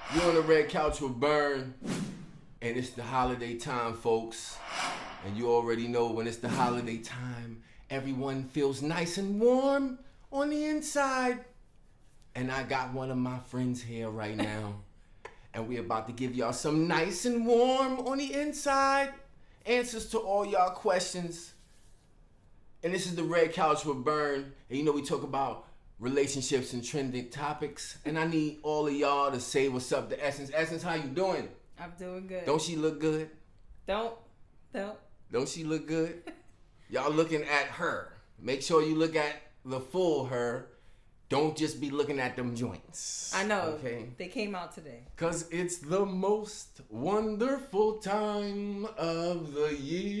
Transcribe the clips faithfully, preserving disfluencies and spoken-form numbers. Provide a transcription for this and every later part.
You on the red couch with Burn, and it's the holiday time, folks. And you already know when it's the holiday time, everyone feels nice and warm on the inside. And I got one of my friends here right now, and we're about to give y'all some nice and warm on the inside answers to all y'all questions. And this is the red couch with Burn, and you know we talk about relationships and trending topics, and I need all of y'all to say what's up to Essence. Essence, how you doing? I'm doing good. Don't she look good? Don't, don't. Don't she look good? Y'all looking at her. Make sure you look at the full her. Don't just be looking at them joints. I know. Okay? They came out today. Cause it's the most wonderful time of the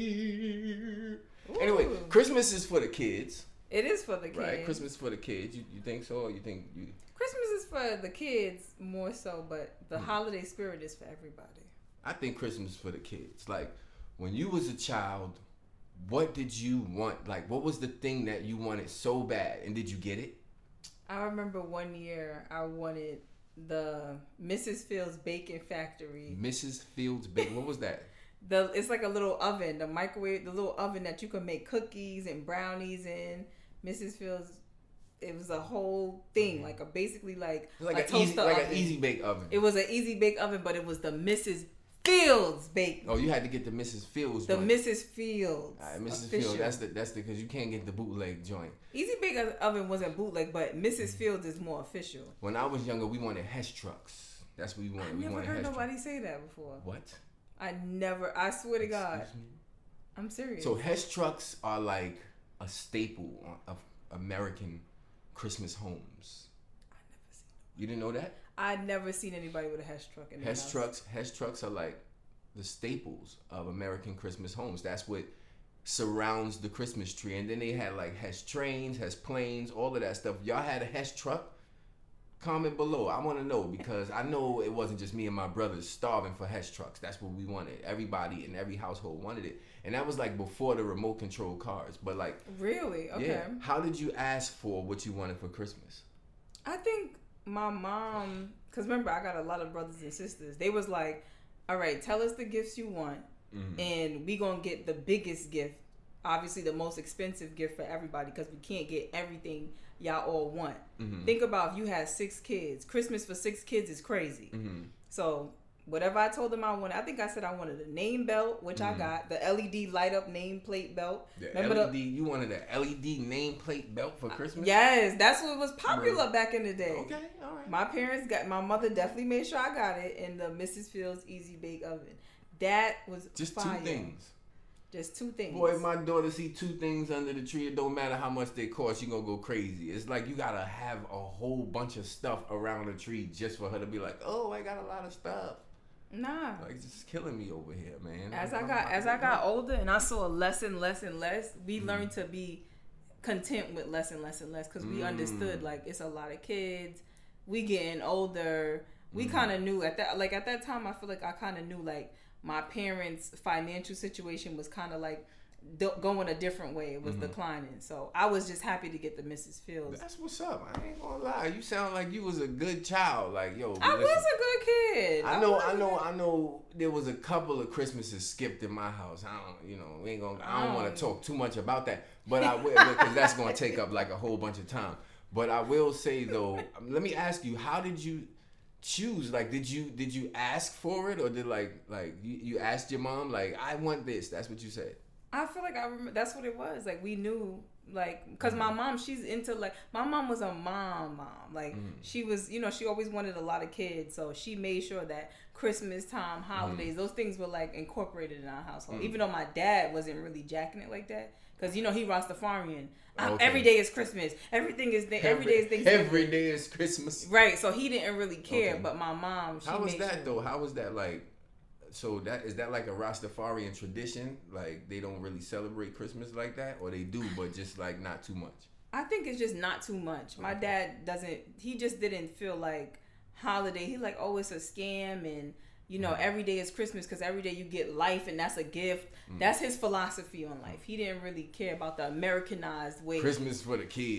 year. Ooh. Anyway, Christmas is for the kids. It is for the kids. Right, Christmas for the kids. You you think so? Or you think you? Christmas is for the kids more so, but the mm. holiday spirit is for everybody. I think Christmas is for the kids. Like when you was a child, what did you want? Like what was the thing that you wanted so bad, and did you get it? I remember one year I wanted the Missus Fields Bacon Factory. Missus Fields Bacon. What was that? The it's like a little oven, the microwave, the little oven that you can make cookies and brownies in. Missus Fields, it was a whole thing, like a basically like like a an toaster easy, like oven. an easy bake oven. It was an easy bake oven, but it was the Missus Fields bake. Oh, you had to get the Missus Fields. The joint. Missus Fields. All right, Missus Official. Fields. That's the that's the because you can't get the bootleg joint. Easy bake oven wasn't bootleg, but Missus Fields is more official. When I was younger, we wanted Hess trucks. That's what we wanted. I we never wanted heard Hess nobody trucks. say that before. What? I never. I swear to God. Excuse me? I'm serious. So Hess trucks are like a staple of American Christmas homes. I never seen You didn't know that? I'd never seen anybody with a Hess truck in their Hess house. trucks, Hess trucks are like the staples of American Christmas homes. That's what surrounds the Christmas tree. And then they had like Hess trains, Hess planes, all of that stuff. Y'all had a Hess truck? Comment below. I want to know because I know it wasn't just me and my brothers starving for Hess trucks. That's what we wanted. Everybody in every household wanted it. And that was like before the remote control cars. But like, really? Okay. yeah. How did you ask for what you wanted for Christmas? I think my mom, because remember, I got a lot of brothers and sisters. They was like, all right, tell us the gifts you want. Mm-hmm. And we going to get the biggest gift. Obviously, the most expensive gift for everybody because we can't get everything y'all all want. Mm-hmm. Think about if you had six kids. Christmas for six kids is crazy. Mm-hmm. So whatever I told them I wanted, I think I said I wanted a name belt, which mm-hmm. I got. The L E D light up nameplate belt. The Remember L E D, the, you wanted an L E D nameplate belt for Christmas? Yes, that's what was popular right. back in the day. Okay, all right. My parents got, my mother definitely made sure I got it in the Missus Fields Easy Bake Oven. That was just fire. two things. Just two things. Boy, if my daughter see two things under the tree, it don't matter how much they cost, she gonna go crazy. It's like you gotta have a whole bunch of stuff around the tree just for her to be like, oh, I got a lot of stuff. Nah. Like, it's just killing me over here, man. As I'm, I got I'm, as I'm, I got older and I saw less and less and less, we mm. learned to be content with less and less and less because we mm. understood like it's a lot of kids. We getting older. We mm. kind of knew at that like at that time. I feel like I kind of knew like my parents' financial situation was kind of like going a different way. It was mm-hmm. declining. So I was just happy to get the Missus Fields. That's what's up. I ain't gonna lie. You sound like you was a good child. Like, yo. I listen, was a good kid. I know, I, I know, I know there was a couple of Christmases skipped in my house. I don't, you know, we ain't gonna, I don't want to talk too much about that. But I will, because that's gonna take up like a whole bunch of time. But I will say though, let me ask you, how did you choose? Like, did you, did you ask for it? Or did like, like you, you asked your mom, like, I want this. That's what you said. I feel like I remember that's what it was. Like we knew, like, because mm-hmm. my mom, she's into like my mom was a mom, mom. Like mm-hmm. she was, you know, she always wanted a lot of kids, so she made sure that Christmas time, holidays, mm-hmm. those things were like incorporated in our household. Mm-hmm. Even though my dad wasn't really jacking it like that, because you know he Rastafarian. Okay. Every day is Christmas. Everything is th- every, every day is Thanksgiving. Every day is Christmas. Right. So he didn't really care, okay. but my mom. She How was made that sure. though? How was that like? So that is that like a Rastafarian tradition? Like they don't really celebrate Christmas like that, or they do, but just like not too much. I think it's just not too much. My okay. dad doesn't. He just didn't feel like holiday. He like, oh, it's a scam, and you know, mm. every day is Christmas because every day you get life, and that's a gift. Mm. That's his philosophy on life. He didn't really care about the Americanized way. Christmas for the kids.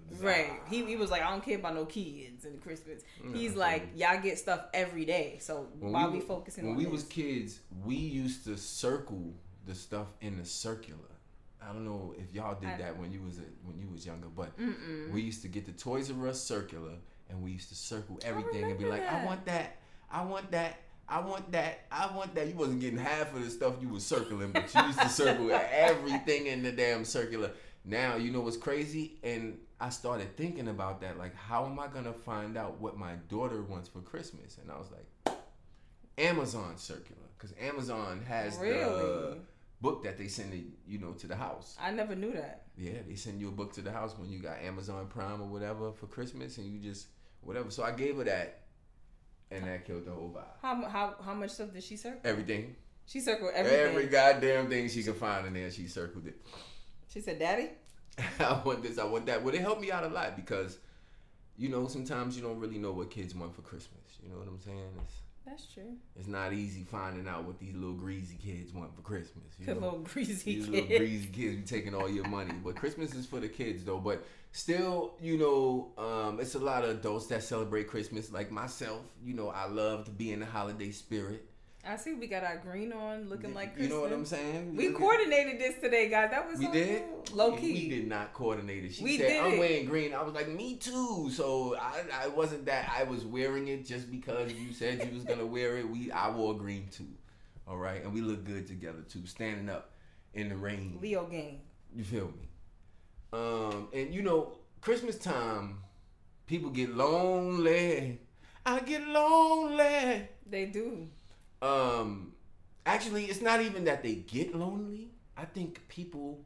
Right. He he was like, I don't care about no kids and Christmas. He's no, like, y'all get stuff every day. So when why we, we focusing when on we this? was kids, we used to circle the stuff in the circular. I don't know if y'all did I, that when you was a, when you was younger, but mm-mm. we used to get the Toys R Us circular and we used to circle everything and be like, that. I want that, I want that, I want that, I want that. You wasn't getting half of the stuff you was circling, but you used to circle everything in the damn circular. Now, you know what's crazy? And I started thinking about that. Like, how am I going to find out what my daughter wants for Christmas? And I was like, Amazon circular. Because Amazon has really? the book that they send, it, you know, to the house. I never knew that. Yeah, they send you a book to the house when you got Amazon Prime or whatever for Christmas. And you just, whatever. So I gave her that. And that killed the whole vibe. How how how much stuff did she circle? Everything. She circled everything. Every goddamn thing she could find in there, she circled it. She said, Daddy? I want this, I want that. Well, it helped me out a lot because, you know, sometimes you don't really know what kids want for Christmas. You know what I'm saying? It's, That's true. It's not easy finding out what these little greasy kids want for Christmas. You the know? little greasy these kids. These little greasy kids be taking all your money. But Christmas is for the kids, though. But still, you know, um, it's a lot of adults that celebrate Christmas. Like myself, you know, I love to be in the holiday spirit. I see we got our green on, looking like Christmas. You know what I'm saying? We coordinated this today, guys. That was we so did cool. Low key. We did not coordinate it. She we said, did "I'm it. wearing green." I was like, "Me too." So I, I wasn't that. I was wearing it just because you said you was gonna wear it. We, I wore green too. All right, and we look good together too, standing up in the rain. Leo gang. You feel me? Um, and you know, Christmas time, people get lonely. I get lonely. They do. Um. Actually, it's not even that they get lonely. I think people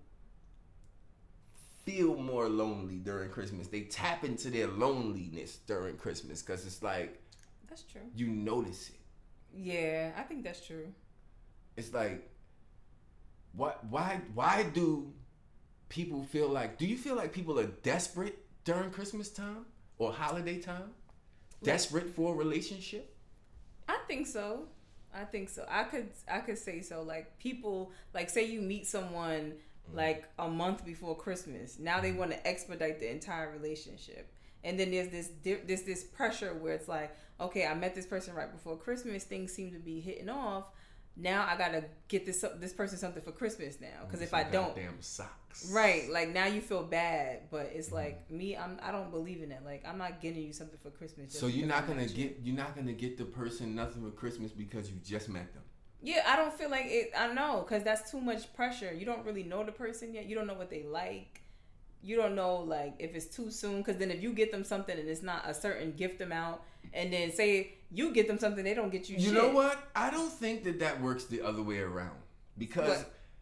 feel more lonely during Christmas. They tap into their loneliness during Christmas because it's like... That's true. You notice it. Yeah, I think that's true. It's like, what? Why, why do people feel like... Do you feel like people are desperate during Christmas time or holiday time? Desperate for a relationship? I think so. I think so. I could I could say so. Like people, like say you meet someone like a month before Christmas. Now they want to expedite the entire relationship, and then there's this there's this pressure where it's like, okay, I met this person right before Christmas. Things seem to be hitting off. Now I gotta get this this person something for Christmas now, because if I don't, damn socks. Right, like now you feel bad, but it's mm-hmm. like me, I'm I don't believe in that. Like I'm not getting you something for Christmas. Just so you're not gonna get you're not gonna get the person nothing for Christmas because you just met them. Yeah, I don't feel like it. I know, because that's too much pressure. You don't really know the person yet. You don't know what they like. You don't know like if it's too soon. Because then if you get them something and it's not a certain gift amount, and then say you get them something, they don't get you. You shit. know what? I don't think that that works the other way around. Because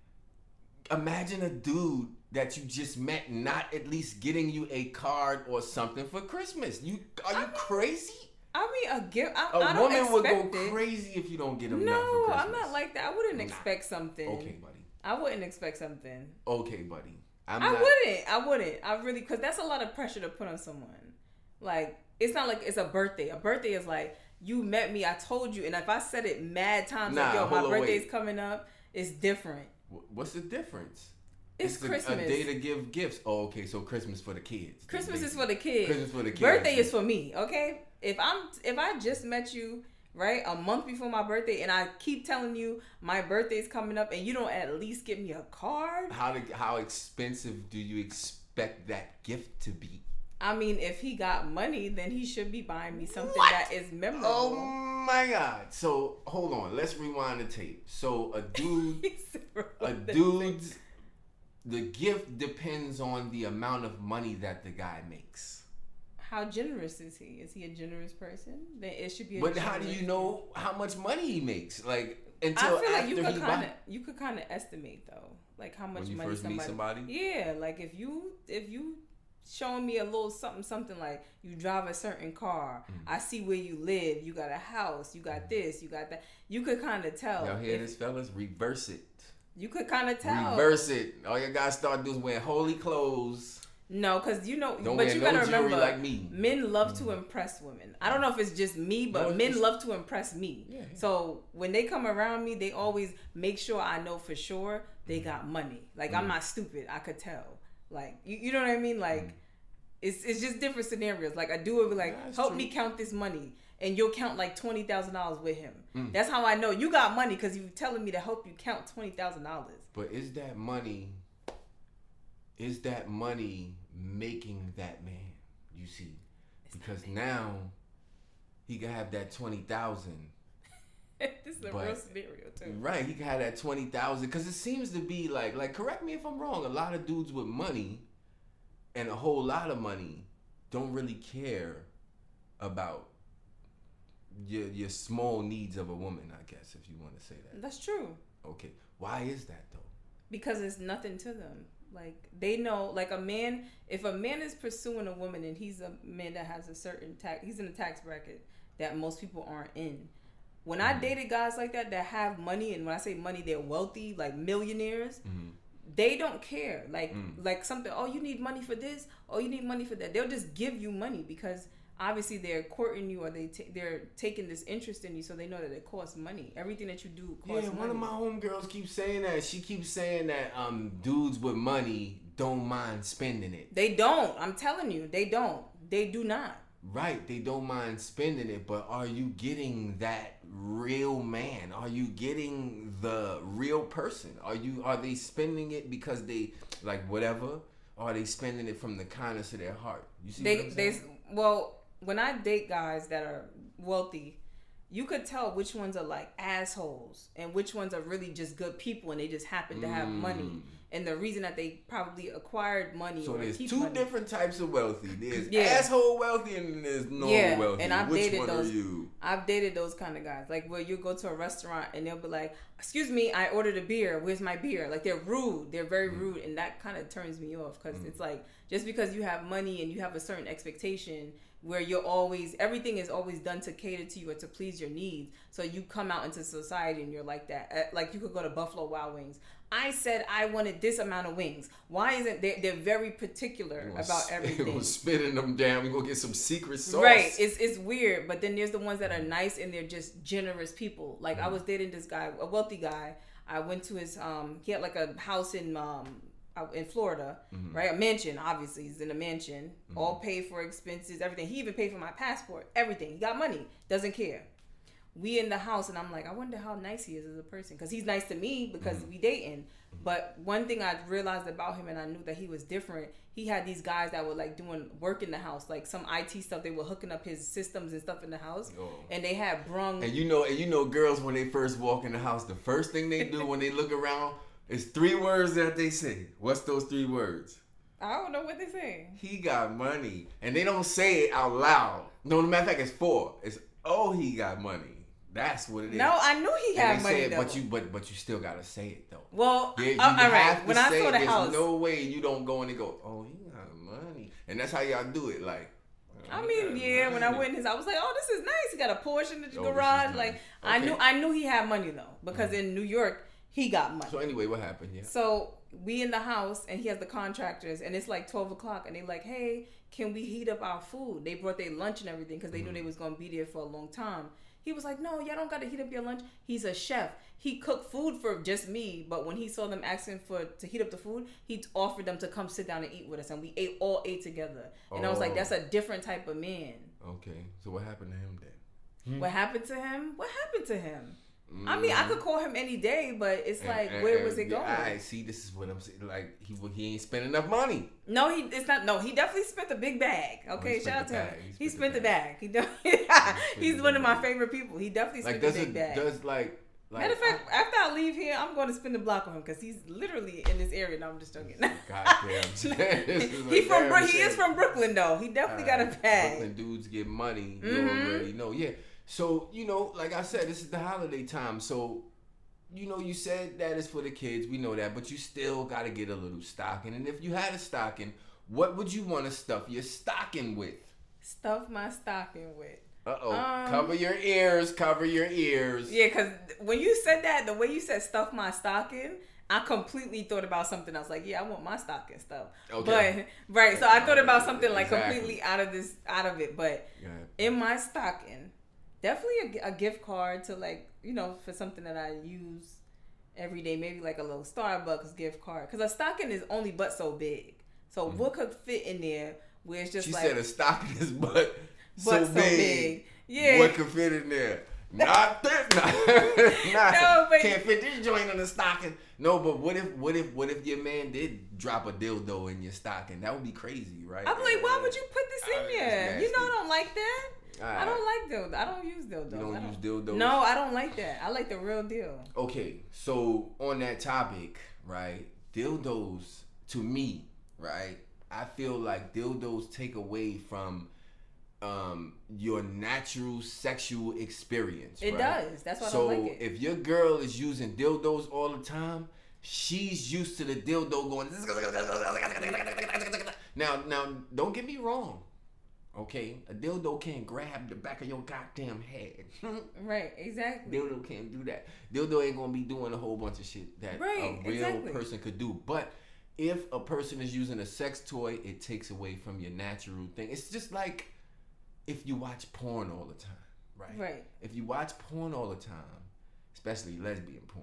what? Imagine a dude that you just met not at least getting you a card or something for Christmas. You are you I mean, crazy? I mean, a gift. I, a I don't woman would go it. crazy if you don't get them. No, nothing for Christmas. I'm not like that. I wouldn't nah. expect something. Okay, buddy. I wouldn't expect something. Okay, buddy. I'm I not... wouldn't. I wouldn't. I really, because that's a lot of pressure to put on someone. Like, it's not like it's a birthday. A birthday is like, you met me, I told you. And if I said it mad times, nah, like, yo, my on, birthday's wait. coming up, it's different. What's the difference? It's, it's Christmas. A, a day to give gifts. Oh, okay. So Christmas for the kids. Christmas is for the kids. Christmas for the kids. Birthday is for me. Okay. If I'm, if I just met you, right, a month before my birthday, and I keep telling you my birthday's coming up, and you don't at least give me a card. How to, how expensive do you expect that gift to be? I mean, if he got money, then he should be buying me something what? that is memorable. Oh my God! So hold on, let's rewind the tape. So a dude, a dude's, the gift depends on the amount of money that the guy makes. How generous is he? Is he a generous person? Then it should be. A but how do you know how much money he makes? Like until I feel after like you could he kind of buy- you could kind of estimate though, like how much when you money first somebody. meet somebody. Yeah, like if you if you showing me a little something something like you drive a certain car, mm-hmm. I see where you live, you got a house, you got this, you got that. You could kind of tell. Y'all hear this, fellas? Reverse it. You could kind of tell. Reverse it. All you gotta start doing is wearing holy clothes. No, because you know, don't but wear you no gotta remember, like me. men love to impress women. I don't know if it's just me, but no, men just, love to impress me. Yeah, yeah. So when they come around me, they always make sure I know for sure they got money. Like mm. I'm not stupid. I could tell. Like you, you know what I mean? Like mm. It's it's just different scenarios. Like a dude would be like, yeah, help true. me count this money. And you'll count like twenty thousand dollars with him. Mm. That's how I know you got money because you're telling me to help you count twenty thousand dollars. But is that money, is that money making that man, you see? It's because now he can have that twenty thousand dollars. This is a But- real scenario too. Right, he can have that twenty thousand because it seems to be like, like, correct me if I'm wrong, a lot of dudes with money and a whole lot of money don't really care about your your small needs of a woman, I guess, if you want to say that. That's true. Okay, why is that though? Because it's nothing to them. Like they know, like a man, if a man is pursuing a woman and he's a man that has a certain tax, he's in a tax bracket that most people aren't in. When mm-hmm. I dated guys like that that have money, and when I say money, they're wealthy, like millionaires. Mm-hmm. They don't care. Like mm. like something. Oh, you need money for this. Oh, you need money for that. They'll just give you money because obviously they're courting you or they t- they're taking this interest in you, so they know that it costs money. Everything that you do costs yeah, money. One of my homegirls keeps saying that. She keeps saying that um dudes with money don't mind spending it. They don't. I'm telling you, they don't. They do not. Right, they don't mind spending it, but are you getting that real man? Are you getting the real person? Are you are they spending it because they like whatever? Or are they spending it from the kindness of their heart? You see they, what I'm saying? They well, when I date guys that are wealthy, you could tell which ones are like assholes and which ones are really just good people and they just happen to have mm. money. And the reason that they probably acquired money. So or there's keep two money. different types of wealthy. There's yeah. asshole wealthy and there's normal yeah. wealthy. And I've Which dated one those, are you? I've dated those kind of guys. Like where you go to a restaurant and they'll be like, "Excuse me, I ordered a beer. Where's my beer?" Like they're rude. They're very mm. rude, and that kind of turns me off because mm. it's like just because you have money and you have a certain expectation where you're always everything is always done to cater to you or to please your needs. So you come out into society and you're like that. Like you could go to Buffalo Wild Wings. I said I wanted this amount of wings. Why isn't they? They're very particular about everything. We're spitting them down. We gonna get some secret sauce. Right. It's it's weird. But then there's the ones that are nice and they're just generous people. Like mm. I was dating this guy, a wealthy guy. I went to his um. He had like a house in um in Florida, mm-hmm. right? A mansion. Obviously, he's in a mansion. Mm-hmm. All paid for expenses, everything. He even paid for my passport. Everything. He got money. Doesn't care. We in the house and I'm like, I wonder how nice he is as a person because he's nice to me because mm-hmm. we dating. But one thing I realized about him and I knew that he was different. He had these guys that were like doing work in the house, like some I T stuff. They were hooking up his systems and stuff in the house, oh. and they had brung. And you know, and you know, girls when they first walk in the house, the first thing they do when they look around is three words that they say. What's those three words? I don't know what they say. He got money, and they don't say it out loud. No, matter of fact, it's four. It's oh, he got money. That's what it is. No, I knew he had money it, though. But you, but but you still gotta say it though. Well, yeah, you uh, all have right. to When say I saw it. the There's house, no way you don't go in and go, oh, he got money, and that's how y'all do it. Like, oh, I mean, yeah. Money. When I went in his, I was like, oh, this is nice. He got a Porsche in the oh, garage. Nice. Like, okay. I knew, I knew he had money though, because mm-hmm. in New York he got money. So anyway, what happened? Yeah. So we in the house, and he has the contractors, and it's like twelve o'clock, and they like, hey, can we heat up our food? They brought their lunch and everything because they mm-hmm. knew they was gonna be there for a long time. He was like, no, y'all don't got to heat up your lunch. He's a chef. He cooked food for just me, but when he saw them asking for to heat up the food, he offered them to come sit down and eat with us, and we ate all ate together. And oh. I was like, that's a different type of man. Okay, so what happened to him then? Hmm. What happened to him? What happened to him? Mm. I mean, I could call him any day, but it's and, like, and, where and, was it going? I see. This is what I'm saying. Like he he ain't spent enough money. No, he it's not. No, he definitely spent a big bag. Okay, oh, shout out to him. He, he spent the bag. He definitely, he he's one of my favorite people. He definitely like, spent a big it, bag. Does like. Like, Matter of fact, I, after I leave here, I'm going to spin the block on him because he's literally in this area. No, I'm just joking. Goddamn. he from Bro- he is from Brooklyn though. He definitely uh, got a bag. Brooklyn dudes get money. You mm-hmm. already know. Yeah. So you know, like I said, this is the holiday time. So you know, you said that is for the kids. We know that, but you still got to get a little stocking. And if you had a stocking, what would you want to stuff your stocking with? Stuff my stocking with. Uh-oh. Um, cover your ears. Cover your ears. Yeah, because when you said that, the way you said stuff my stocking, I completely thought about something else. Like, yeah, I want my stocking stuff. Okay. But, right, so I thought about something like exactly. completely out of this, out of it. But yeah. in my stocking, definitely a, a gift card to like, you know, for something that I use every day. Maybe like a little Starbucks gift card. Because a stocking is only but so big. So mm-hmm. what could fit in there where it's just she like. She said a stocking is but, but so, so big. big. Yeah. What could fit in there? Not this. Not, not, no, but can't fit this joint in the stocking. No, but what if, what if, what if your man did drop a dildo in your stocking? That would be crazy, right? I'm like, why would you put this in I, there? You know, I don't like that. Right. I don't like dildo. I don't use dildo. You don't, don't use dildos? No, I don't like that. I like the real deal. Okay, so on that topic, right? Dildos, to me, right? I feel like dildos take away from um, your natural sexual experience. It right? does. That's why so I don't like it. If your girl is using dildos all the time, she's used to the dildo going. Now, now, don't get me wrong. Okay, a dildo can't grab the back of your goddamn head. Right, exactly. Dildo can't do that. Dildo ain't gonna be doing a whole bunch of shit that right, a real exactly. person could do. But if a person is using a sex toy, it takes away from your natural thing. It's just like if you watch porn all the time, right? Right. If you watch porn all the time, especially lesbian porn,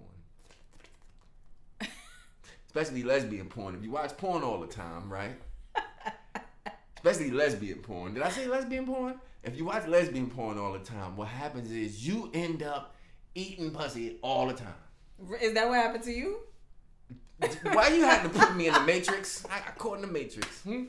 especially lesbian porn. If you watch porn all the time, right? Especially lesbian porn. Did I say lesbian porn? If you watch lesbian porn all the time, what happens is you end up eating pussy all the time. Is that what happened to you? Why you had to put me in the Matrix? I got caught in the Matrix. Hmm?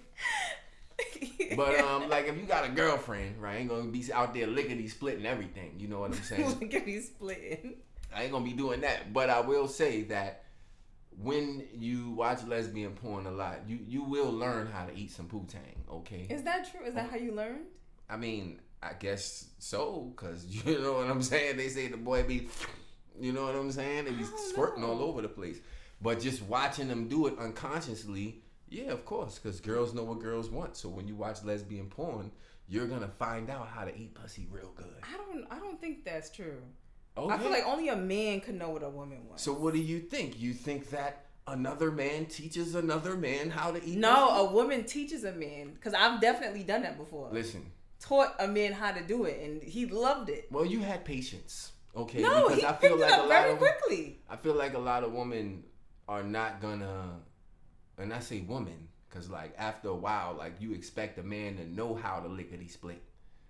But um, like if you got a girlfriend, right, I ain't gonna be out there lickety splitting everything. You know what I'm saying? Lickety splitting. I ain't gonna be doing that. But I will say that when you watch lesbian porn a lot, you, you will learn how to eat some poo-tang, okay? Is that true? Is that how you learned? I mean, I guess so, because you know what I'm saying? They say the boy be, you know what I'm saying? They be squirting know. all over the place. But just watching them do it unconsciously, yeah, of course, because girls know what girls want. So when you watch lesbian porn, you're going to find out how to eat pussy real good. I don't I don't think that's true. Okay. I feel like only a man could know what a woman wants. So what do you think? You think that another man teaches another man how to eat No, pussy? a woman teaches a man. Because I've definitely done that before. Listen. Taught a man how to do it, and he loved it. Well, you had patience, okay? No, because he I feel picked like it up a lot very of, quickly. I feel like a lot of women are not gonna, and I say woman, because like after a while, like you expect a man to know how to lickety split.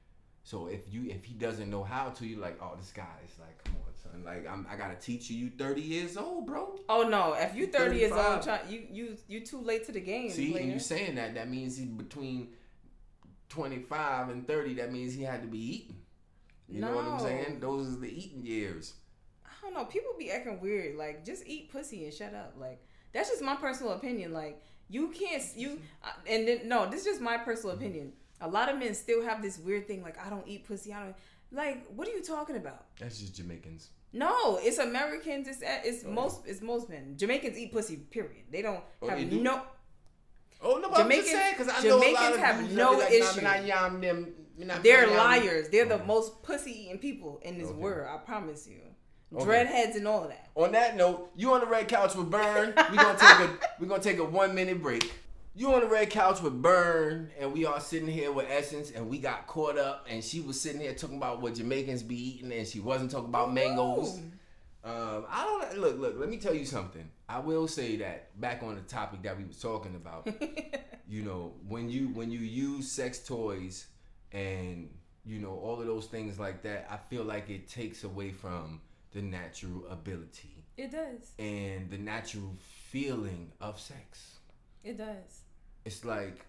So if you if he doesn't know how to, you're like, oh, this guy is like, come on, son, like I'm, I gotta teach you. You thirty years old, bro. Oh no, if you thirty years old, thirty-five. try, you you you too late to the game. See, player. and you saying that, that means he's between twenty-five and thirty. That means he had to be eating. You no. know what I'm saying? Those are the eating years. I don't know. People be acting weird. Like, just eat pussy and shut up. Like, that's just my personal opinion. Like, you can't you and then no, this is just my personal opinion. A lot of men still have this weird thing. Like, I don't eat pussy. I don't like. What are you talking about? That's just Jamaicans. No, it's Americans. It's it's Oh, most it's most men. Jamaicans eat pussy. Period. They don't Oh, have they do? no. Oh no, but I'm just Jamaicans- saying because I know a lot Jamaicans of have dudes no that be like, issue. Nah, me not yam them, me not They're yam. liars. They're the Okay. most pussy eating people in this Okay. world. I promise you. Okay. Dreadheads and all of that. On that note, you on the red couch with Burn. We gonna take a we gonna take a one minute break. You on the red couch with Burn, and we are sitting here with Essence, and we got caught up, and she was sitting here talking about what Jamaicans be eating, and she wasn't talking about mangoes. Ooh. Um, I don't look. Look, let me tell you something. I will say that back on the topic that we was talking about. You know, when you when you use sex toys and you know all of those things like that, I feel like it takes away from the natural ability It does. and the natural feeling of sex. It does. It's like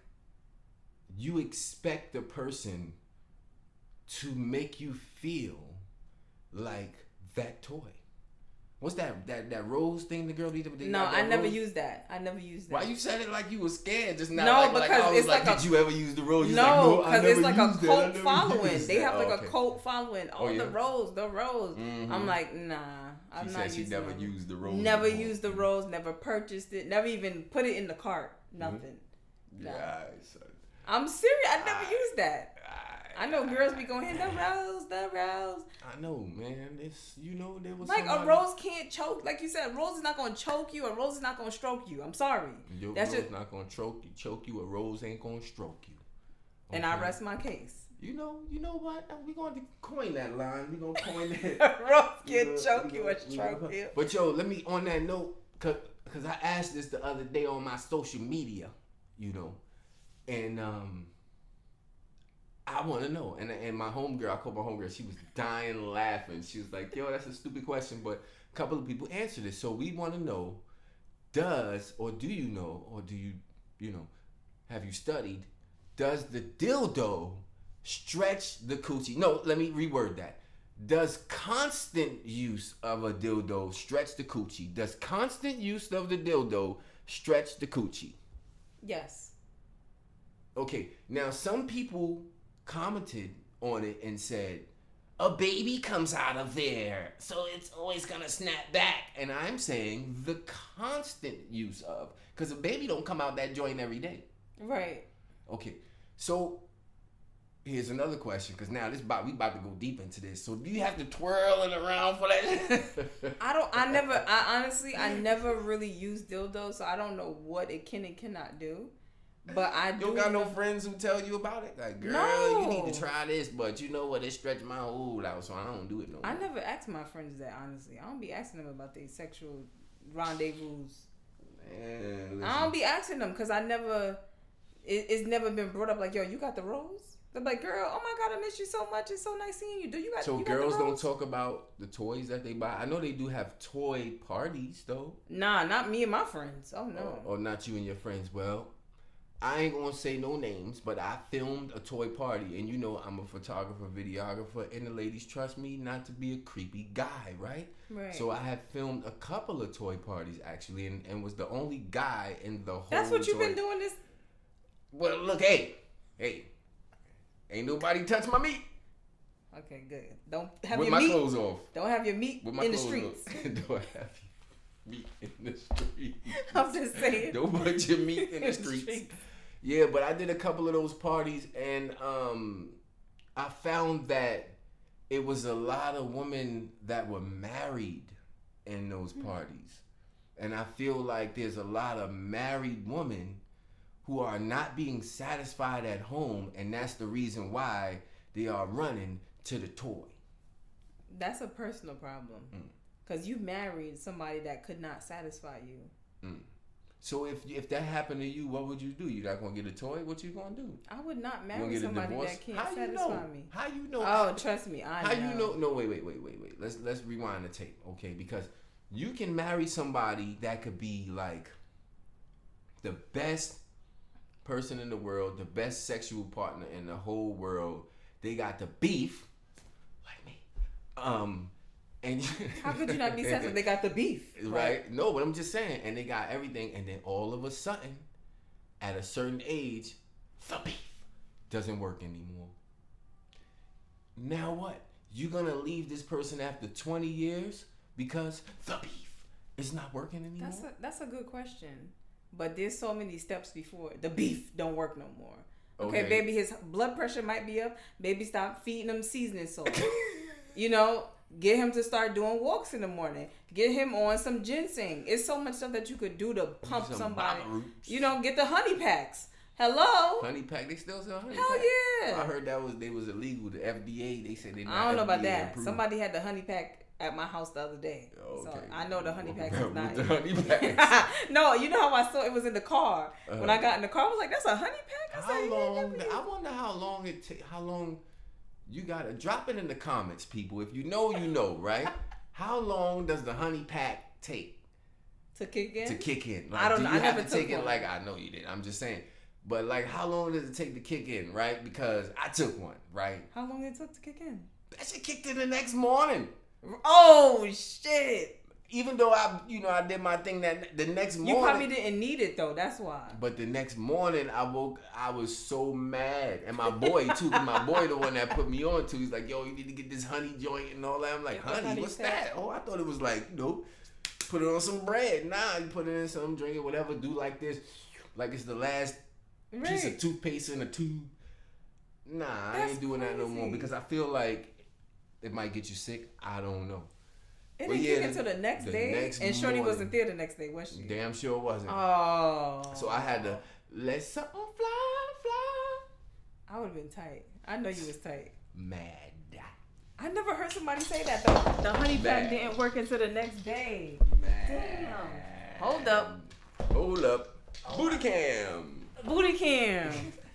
you expect the person to make you feel like that toy. What's that? That that rose thing the girl did? No, I never used that. I never used that. Why you said it like you were scared just now? No, like, because like I was it's like, like did a- you ever use the rose? You was No, like, because I it's never like a used that. I cult never following. used They that. have like Oh, a okay. cult following. Oh, Oh, yeah? the rose, the rose. Mhm. I'm like, nah, I'm She not said she using never that. used the rose. Never before. used the rose. Never purchased it. Never even put it in the cart. Nothing. Yeah, No. alright, son. I'm serious. I never Alright. used that. Alright, I know girls be alright. going, "Hey, the rose, the rose." I know, man. This, you know, there was Like somebody, a rose can't choke. Like you said, a rose is not gonna choke you. A rose is not gonna stroke you. I'm sorry. Your That's rose just, not gonna choke you. Choke you. A rose ain't gonna stroke you. and I Okay? rest my case. You know, you know what? We going to coin that line. We gonna coin that. A rose We can't gonna- choke we you gonna- or we stroke gonna- you. But yo, let me on that note, cause, cause I asked this the other day on my social media, you know, And um, I want to know. And and my homegirl, I called my homegirl. She was dying laughing. She was like, "Yo, that's a stupid question," but a couple of people answered it. So we want to know: does or do you know or do you you know have you studied? Does the dildo stretch the coochie? No, let me reword that. Does constant use of a dildo stretch the coochie? Does constant use of the dildo stretch the coochie? Yes. Okay, now some people commented on it and said, a baby comes out of there, so it's always gonna snap back. And I'm saying the constant use of, because a baby don't come out that joint every day. Right. Okay, so here's another question, because now this about we about to go deep into this. So do you have to twirl it around for that? I don't. I never. I honestly, I never really used dildos, so I don't know what it can and cannot do. But I you do. don't got know, no friends who tell you about it? Like, girl, no. you need to try this, but you know what? It stretched my old out, so I don't do it no more. I never asked my friends that, honestly. I don't be asking them about their sexual rendezvous. Man, I don't be asking them because I never. It, it's never been brought up like, yo, you got the rose? They're like, girl, oh my God, I miss you so much. It's so nice seeing you. Do you got? So you girls got the don't rose? talk about the toys that they buy. I know they do have toy parties though. Nah, not me and my friends. Oh no. Or, or not you and your friends. Well, I ain't gonna say no names, but I filmed a toy party, and you know I'm a photographer, videographer, and the ladies trust me not to be a creepy guy, right? Right. So I had filmed a couple of toy parties actually, and, and was the only guy in the whole. That's what you've toy... been doing this. Well, look, hey, hey, ain't nobody touch my meat. Okay, good. Don't have With your my meat. clothes off. Don't have your meat With my in the clothes streets. off. Don't have your meat in the streets. I'm just saying. Don't put your meat in the In the streets. streets. Yeah, but I did a couple of those parties, and um, I found that it was a lot of women that were married in those parties. And I feel like there's a lot of married women who are not being satisfied at home, and that's the reason why they are running to the toy. That's a personal problem. Because mm. you married somebody that could not satisfy you. Mm. So if if that happened to you, what would you do? You not gonna get a toy? What you gonna do? I would not marry somebody that can't how satisfy you know? me. How you know? Oh, trust me, I how know. you know? No, wait, wait, wait, wait, wait. Let's let's rewind the tape, okay? Because you can marry somebody that could be like the best person in the world, the best sexual partner in the whole world. They got the beef, like me. Um. And how could you not be sensitive? They got the beef, right? right? No, but I'm just saying, and they got everything, and then all of a sudden, at a certain age, the beef doesn't work anymore. Now what? You gonna leave this person after twenty years because the beef is not working anymore? That's a that's a good question, but there's so many steps before the beef don't work no more. Okay, okay. Baby, his blood pressure might be up. Baby, stop feeding him seasoning salt. You know. Get him to start doing walks in the morning. Get him on some ginseng. It's so much stuff that you could do to pump some somebody. You know, get the honey packs. Hello? Honey pack? They still sell honey Hell pack? yeah. I heard that was they was illegal. The F D A, they said they not I don't know F D A about that. approved. Somebody had the honey pack at my house the other day. Okay. So I know the honey pack is not. The honey pack. No, you know how I saw it was in the car. Uh, when I got in the car, I was like, that's a honey pack? I how said, long? Yeah, I wonder how long it take. How long? You gotta drop it in the comments, people. If you know, you know, right? How long does the honey pack take to kick in? To kick in, like, I don't do know. You I have never to take took it one. like I know you did. I'm just saying, but like, how long does it take to kick in, right? Because I took one, right? How long it took to kick in? That shit kicked in the next morning. Oh shit! Even though I, you know, I did my thing that the next morning. You probably didn't need it though. That's why. But the next morning, I woke. I was so mad, and my boy too. Cause my boy, the one that put me on to, he's like, "Yo, you need to get this honey joint and all that." I'm like, "Honey, honey what's pack. that?" Oh, I thought it was like, you know, put it on some bread. Nah, you put it in some drink it, whatever. Do like this, like it's the last right. piece of toothpaste in a tube. Nah, That's I ain't doing crazy. that no more because I feel like it might get you sick. I don't know. It didn't yeah, kick until the next the day, next and Shorty morning. wasn't there the next day, was she? Damn sure wasn't. Oh. So I had to let something fly, fly. I would have been tight. I know you was tight. Mad. I never heard somebody say that though. The honey pack didn't work until the next day. Mad. Damn. Hold up. Hold up. Booty cam. Booty cam.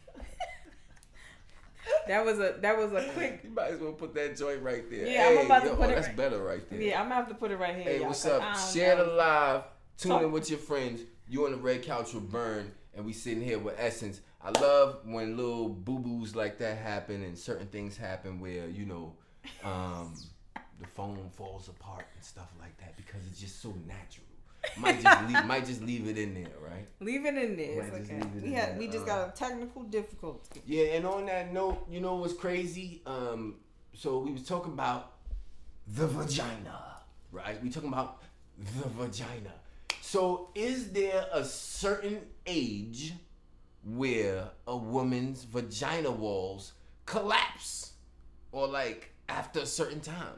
That was a that was a quick. You might as well put that joint right there. Yeah, hey, I'm about yo, to put oh, it. That's right. better right there. Yeah, I'm gonna have to put it right here. Hey, y'all, what's up? I Share know. the live. Tune Talk. in with your friends. You on the red couch with Burn, and we sitting here with Essence. I love when little boo boos like that happen, and certain things happen where you know, um, the phone falls apart and stuff like that because it's just so natural. Might just leave, might just leave it in there, right? Leave it in there. Might It's just okay. leave it We in had there. we just Uh, got a technical difficulty. Yeah, and on that note, you know what's crazy? Um, so we was talking about the vagina, right? We talking about the vagina. So is there a certain age where a woman's vagina walls collapse, or like after a certain time?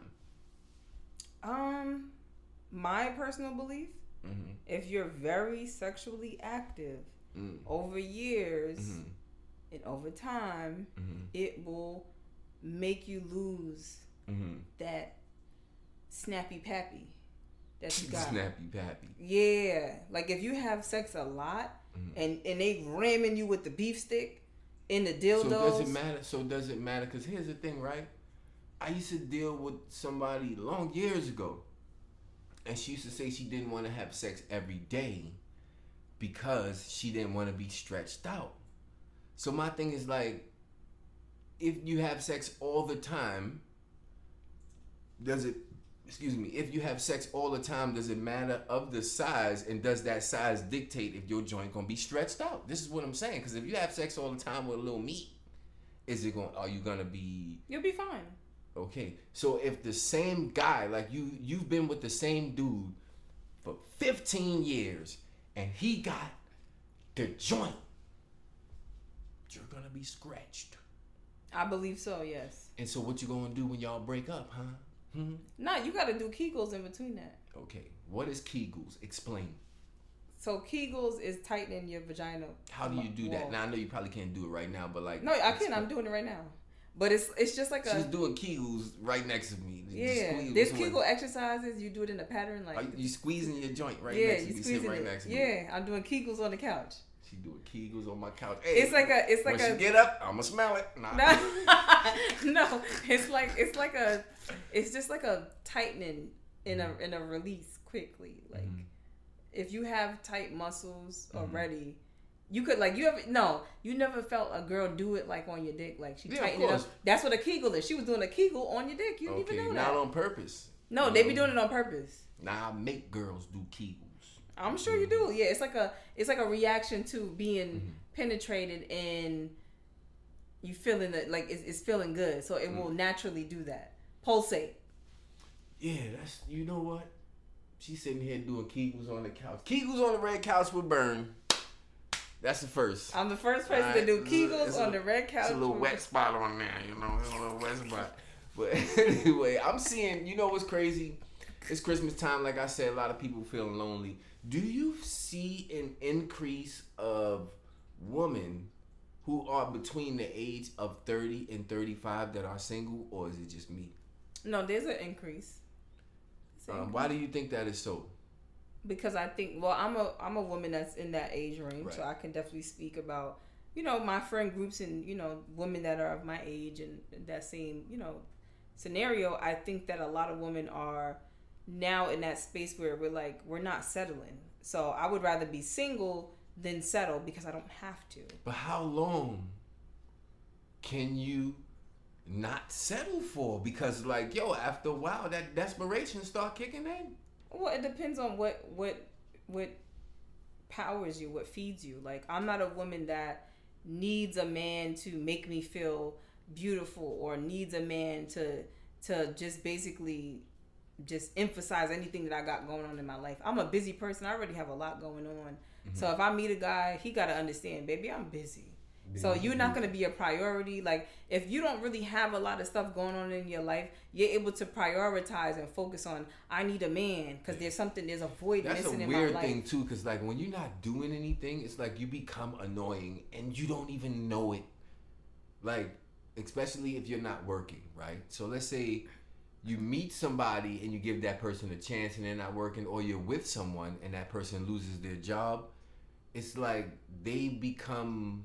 Um, my personal belief, Mm-hmm. if you're very sexually active Mm. over years Mm-hmm. and over time, Mm-hmm. it will make you lose Mm-hmm. that snappy pappy that you got. Snappy pappy. Yeah, like if you have sex a lot Mm-hmm. and and they ramming you with the beef stick in the dildos. So does it matter? So does it matter? Because here's the thing, right? I used to deal with somebody long years ago, and she used to say she didn't want to have sex every day because she didn't want to be stretched out. So my thing is like, if you have sex all the time, does it, excuse me, if you have sex all the time, does it matter of the size, and does that size dictate if your joint gonna be stretched out? This is what I'm saying, because if you have sex all the time with a little meat, is it going, are you gonna be You'll be fine. okay? So if the same guy, like you, you've been with the same dude for fifteen years, and he got the joint, you're gonna be scratched. I believe so. Yes. And so what you gonna do when y'all break up, huh? Hmm? Nah, you got to do Kegels in between that. Okay, what is Kegels? Explain. So Kegels is tightening your vagina. How do you do that? wall. Now I know you probably can't do it right now, but like No, I can. explain. I'm doing it right now. But it's it's just like a She's doing Kegels right next to me. You yeah. squeeze- There's what's the Kegel word? exercises. You do it in a pattern like Are you, you squeezing your joint right yeah, next to you me, squeezing sitting right it. next to me. Yeah, I'm doing Kegels on the couch. She doing Kegels on my couch. Hey, It's like a it's like when a she get up, I'ma smell it. Nah. no, no, it's like it's like a it's just like a tightening in a in a release quickly. Like Mhm. if you have tight muscles Mhm. already, you could like you ever no, you never felt a girl do it like on your dick, like she Yeah, of tightened it up. course. That's what a Kegel is. She was doing a Kegel on your dick. You didn't Okay, even know not that. on purpose. No, they be doing it on purpose. Now I make girls do Kegels. I'm sure you do. Yeah, it's like a it's like a reaction to being Mhm. penetrated and you feeling it like it's, it's feeling good. So it Mm. will naturally do that. Pulsate. Yeah, that's, you know what? She's sitting here doing Kegels on the couch. Kegels on the red couch with Burn. That's the first. I'm the first person Alright, to do it's a- Kegels it's on a- the red couch. It's a little with- wet spot on there, you know, it's a little wet spot. But anyway, I'm seeing, you know what's crazy? It's Christmas time, like I said, a lot of people feeling lonely. Do you see an increase of women who are between the age of thirty and thirty-five that are single, or is it just me? No, there's an increase. It's an Um, increase. why do you think that is so? Because I think well, I'm a I'm a woman that's in that age range, so Right. I can definitely speak about you know my friend groups and you know women that are of my age and that same you know scenario. I think that a lot of women are now in that space where we're like we're not settling. So I would rather be single than settle because I don't have to. But how long can you not settle for? Because like, yo, after a while, that desperation start kicking in. Well, it depends on what what what powers you, what feeds you. Like I'm not a woman that needs a man to make me feel beautiful or needs a man to to just basically just emphasize anything that I got going on in my life. I'm a busy person. I already have a lot going on. Mm-hmm. So if I meet a guy, he got to understand, baby, I'm busy. busy. So you're not going to be a priority. Like if you don't really have a lot of stuff going on in your life, you're able to prioritize and focus on, I need a man because there's something, there's a void That's missing a in my weird life. thing too, because like when you're not doing anything, it's like you become annoying and you don't even know it. Like, especially if you're not working, right? So let's say you meet somebody and you give that person a chance and they're not working, or you're with someone and that person loses their job. it's like they become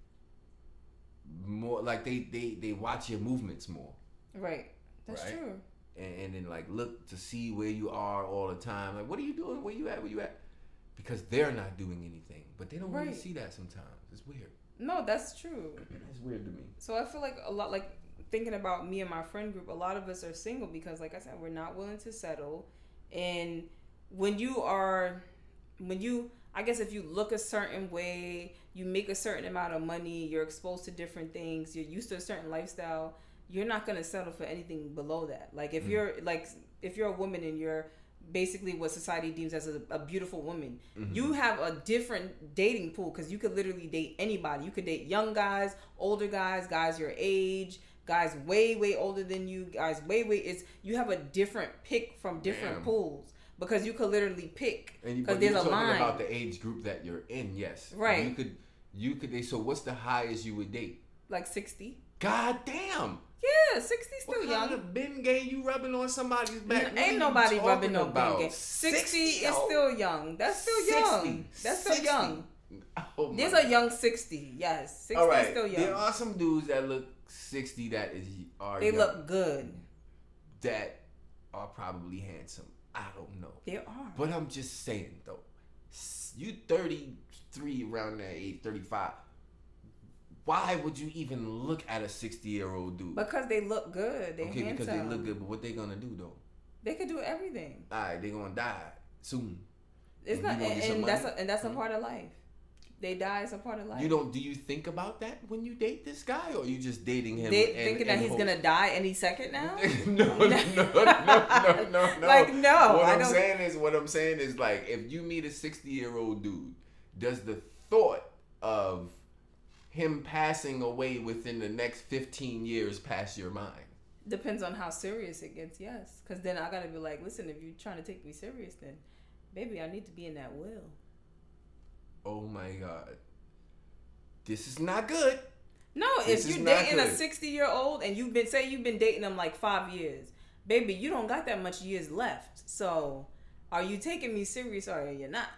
more like they they they watch your movements more. Right. That's right? true. And, and then like look to see where you are all the time. Like, what are you doing? Where you at? Where you at? Because they're not doing anything, but they don't right. really see that sometimes. It's weird. No, that's true. It's weird to me. So I feel like a lot, like thinking about me and my friend group, a lot of us are single because, like I said, we're not willing to settle. And when you are, when you, I guess if you look a certain way, you make a certain amount of money, you're exposed to different things, you're used to a certain lifestyle, you're not going to settle for anything below that. Like if mm. you're like, if you're a woman and you're basically what society deems as a, a beautiful woman, mm-hmm. you have a different dating pool because you could literally date anybody. You could date young guys, older guys, guys your age, guys way, way older than you, guys way, way, it's, you have a different pick from different Damn. pools. Because you could literally pick, because there's a line. You're talking about the age group that you're in, yes. Right. You could, you could. So what's the highest you would date? Like sixty. God damn. Yeah, sixty still what young. What kind of Ben Gay you rubbing on somebody's back? No, ain't nobody rubbing no Ben Gay. sixty is still young. That's still sixty. Young. That's still sixty. Young. Oh there's God. A young sixty. Yes, sixty All right. is still young. There are some dudes that look sixty that is are. They young, look good. That are probably handsome. I don't know. There are. But I'm just saying, though. You thirty-three around that age, thirty-five. Why would you even look at a sixty-year-old dude? Because they look good. They okay, handsome. Because they look good. But what they going to do, though? They could do everything. All right, they going to die soon. It's and not, and, and that's a, and that's a part of life. They die as a part of life. You don't? Do you think about that when you date this guy, or are you just dating him? They, and, thinking and that he's hope? gonna die any second now? no, no, no, no, no, no. Like no. What I I'm don't... saying is, what I'm saying is, like, if you meet a sixty-year-old dude, does the thought of him passing away within the next fifteen years pass your mind? Depends on how serious it gets. Yes, because then I gotta be like, listen, if you're trying to take me serious, then baby, I need to be in that will. Oh my God. This is not good. No, this if you're dating a sixty-year-old and you've been, say you've been dating them like five years, baby, you don't got that much years left. So, are you taking me serious or are you not?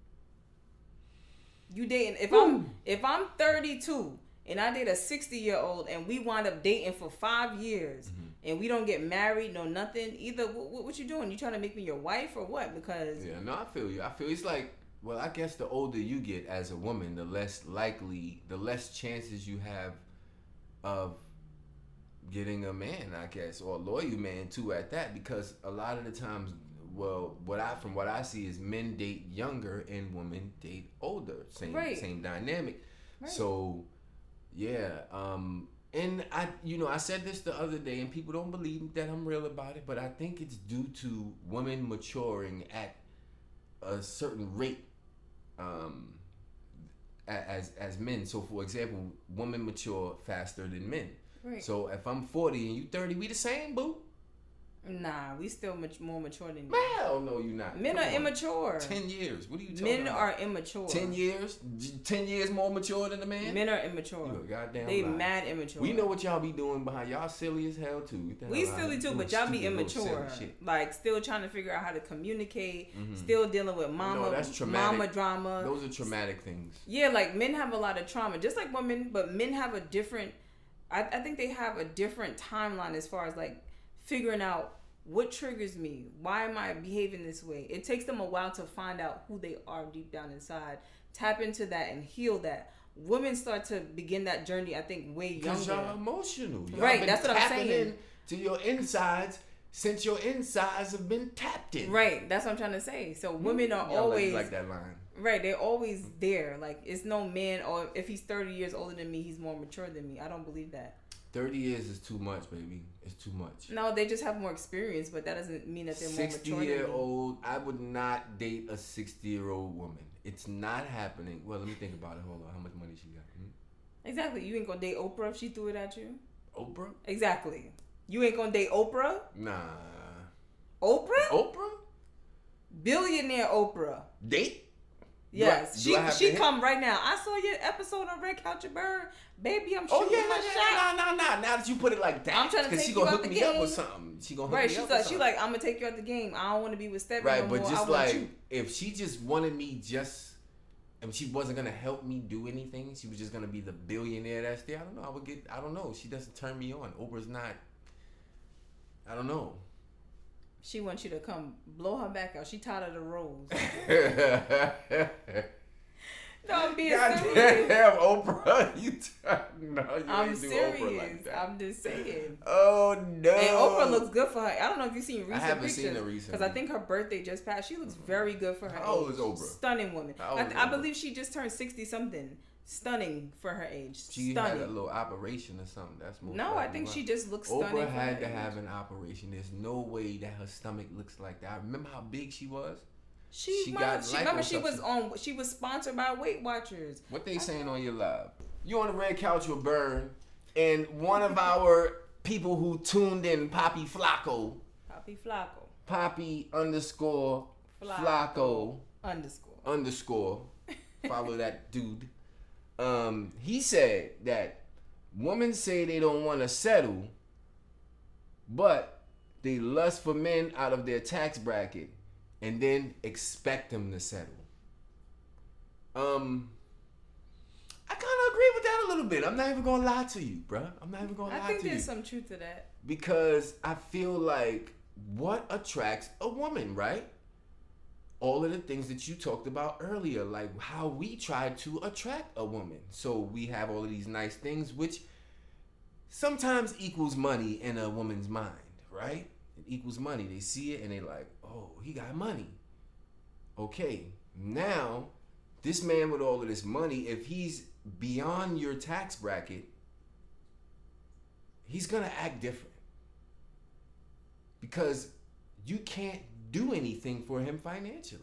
You dating, if Ooh. I'm if I'm thirty-two and I date a sixty-year-old and we wind up dating for five years mm-hmm. and we don't get married, no nothing, either, what, what you doing? You trying to make me your wife or what? Because... Yeah, no, I feel you. I feel it's like, well, I guess the older you get as a woman, the less likely, the less chances you have of getting a man, I guess, or a loyal man too at that, because a lot of the times, well, what I from what I see is men date younger and women date older. Same right. same dynamic. Right. So, yeah, um, and I, you know, I said this the other day, and people don't believe that I'm real about it, but I think it's due to women maturing at a certain rate. Um, as as men. So for example, women mature faster than men. Right. So if I'm forty and you thirty, we the same, boo. Nah, we still much more mature than you. Hell no, you not. Men Come are on. immature. Ten years. What are you talking Men about? Men are immature. Ten years? Ten years more mature than a man? Men are immature. You a goddamn They lie. mad immature. We know what y'all be doing behind y'all. Silly as hell too. We silly too, but y'all be immature. Like still trying to figure out how to communicate. Mm-hmm. Still dealing with mama, no, that's traumatic. mama drama. Those are traumatic things. Yeah, like men have a lot of trauma, just like women, but men have a different. I, I think they have a different timeline as far as like figuring out what triggers me. Why am I behaving this way? It takes them a while to find out who they are deep down inside. Tap into that and heal that. Women start to begin that journey, I think, way younger. Because y'all emotional. Y'all right, been that's what I'm saying. In to your insides since your insides have been tapped in. Right, that's what I'm trying to say. So women are y'all always... like that line. Right, they're always there. Like, it's no man, or if he's thirty years older than me, he's more mature than me. I don't believe that. thirty years is too much, baby. It's too much. No, they just have more experience, but that doesn't mean that they're more mature than me. sixty-year-old, I would not date a sixty-year-old woman. It's not happening. Well, let me think about it. Hold on. How much money she got? Hmm? Exactly. You ain't gonna date Oprah if she threw it at you? Oprah? Exactly. You ain't gonna date Oprah? Nah. Oprah? Oprah? Billionaire Oprah. Date? Yes, do I, do she she come right now. I saw your episode on Red Couch and Burn. Baby, I'm shooting oh, yeah, my yeah, shot. No, no, no. Now that you put it like that, I'm trying to take she you gonna out hook the me game. up with something. She gonna hook right, me she's up like, with she something. like, I'm gonna take you out the game. I don't want to be with Stephen right, no but more. just I like you. if she just wanted me just and she wasn't gonna help me do anything. She was just gonna be the billionaire that's there. I don't know. I would get. I don't know. She doesn't turn me on. Oprah's not. I don't know. She wants you to come blow her back out. She tired of the rose. No, I'm being God serious. Damn, Oprah, you t- no, you I'm ain't do serious. Oprah like that. I'm just saying. Oh no. And Oprah looks good for her. I don't know if you've seen recent I haven't pictures. seen the recent. Because I think her birthday just passed. She looks very good for her How old age. is Oprah? Stunning woman. How old I, is I Oprah? believe she just turned sixty something. Stunning for her age. She Stunning. had a little operation or something. That's most No, I think right. she just looks stunning. Oprah for had her to age. have an operation. There's no way that her stomach looks like that. I remember how big she was. She, She might- got she remember she was liposuction. on. She was sponsored by Weight Watchers. What they saying on your live? You on the red couch with Burn, and one of our people who tuned in, Poppy Flacco, Poppy Flacco. Poppy underscore Flacco. Flacco Underscore. underscore. Follow that dude. Um, he said that women say they don't want to settle, but they lust for men out of their tax bracket and then expect them to settle. Um, I kind of agree with that a little bit. I'm not even gonna lie to you, bruh. I'm not even gonna lie I think to you. there's some truth to that. Because I feel like what attracts a woman, right? All of the things that you talked about earlier, like how we try to attract a woman. So we have all of these nice things, which sometimes equals money in a woman's mind, right? It equals money. They see it and they like, oh, he got money. Okay, now this man with all of this money, if he's beyond your tax bracket, he's gonna act different. Because you can't do anything for him financially.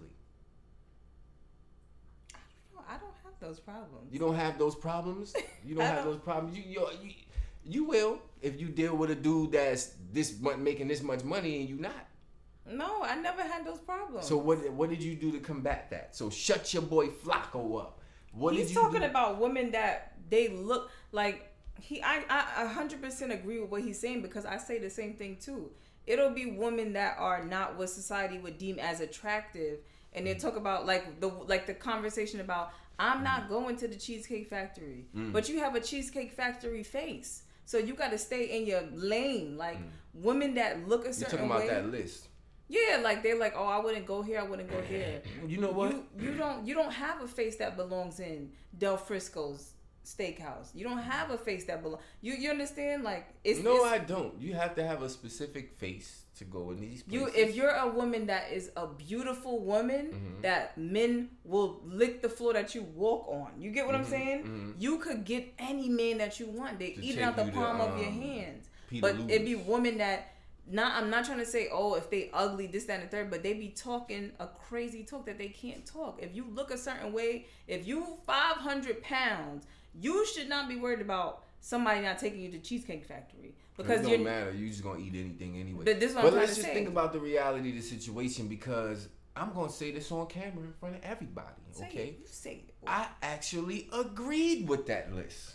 I don't know. I don't have those problems. You don't have those problems? You don't I have don't- those problems? You, you you you will if you deal with a dude that's this mu- making this much money and you not. No, I never had those problems. So what what did you do to combat that? So shut your boy Flacco up. What He's did you talking do? about women that they look like he. I I a hundred percent agree with what he's saying because I say the same thing too. It'll be women that are not what society would deem as attractive, and they talk about like the like the conversation about I'm not going to the Cheesecake Factory, Mm. but you have a Cheesecake Factory face, so you got to stay in your lane. Like Mm. women that look a You're certain talking about way. that list. Yeah, like they're like, oh, I wouldn't go here, I wouldn't go there. You know what? You you don't you don't have a face that belongs in Del Frisco's steakhouse. You don't have a face that belongs. You you understand? Like it's no, it's, I don't. You have to have a specific face to go in these you places. if you're a woman that is a beautiful woman Mhm. that men will lick the floor that you walk on. You get what I'm Mhm, saying? mhm. You could get any man that you want. They To eat it take out the you to, palm of your um, hands. Peter But Lewis. it'd be women that not I'm not trying to say, oh, if they ugly, this, that, and the third, but they be talking a crazy talk that they can't talk. If you look a certain way, if you five hundred pounds, you should not be worried about somebody not taking you to Cheesecake Factory. Because it don't you're matter. You just gonna eat anything anyway. But this is what but I'm trying let's to just say. think about the reality of the situation because I'm gonna say this on camera in front of everybody. say Okay, it, you say it. I actually agreed with that list.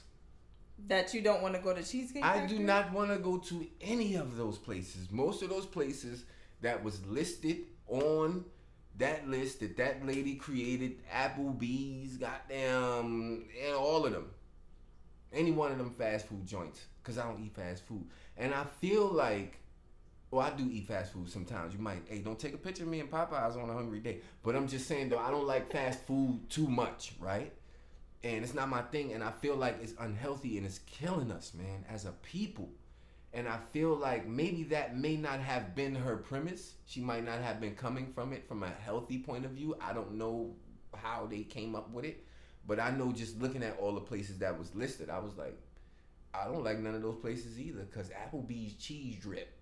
That you don't want to go to Cheesecake I Factory? do not want to go to any of those places. Most of those places that was listed on that list that that lady created, Applebee's, goddamn, and all of them. Any one of them fast food joints, because I don't eat fast food. And I feel like, well, I do eat fast food sometimes. You might, hey, don't take a picture of me and Popeyes on a hungry day. But I'm just saying, though, I don't like fast food too much, right? And it's not my thing, and I feel like it's unhealthy and it's killing us, man, as a people. And I feel like maybe that may not have been her premise. She might not have been coming from it from a healthy point of view. I don't know how they came up with it. But I know just looking at all the places that was listed, I was like, I don't like none of those places either because Applebee's cheese drip.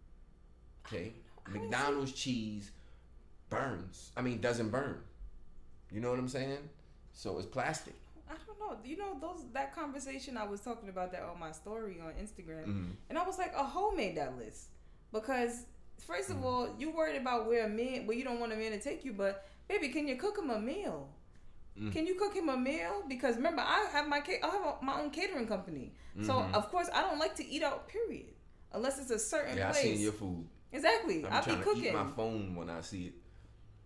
Okay? McDonald's cheese burns. I mean, doesn't burn. You know what I'm saying? So it's plastic. I don't know. You know those that conversation I was talking about that on my story on Instagram, Mhm. and I was like, a hoe made that list because first of Mhm. all, you worried about where a man, where you don't want a man to take you, but baby, can you cook him a meal? Mm. Can you cook him a meal? Because remember, I have my ca- I have a, my own catering company, so Mhm. of course I don't like to eat out. Period, unless it's a certain Yeah, I place. seen your food. Exactly, I'm I be trying to cooking. eat my phone when I see it.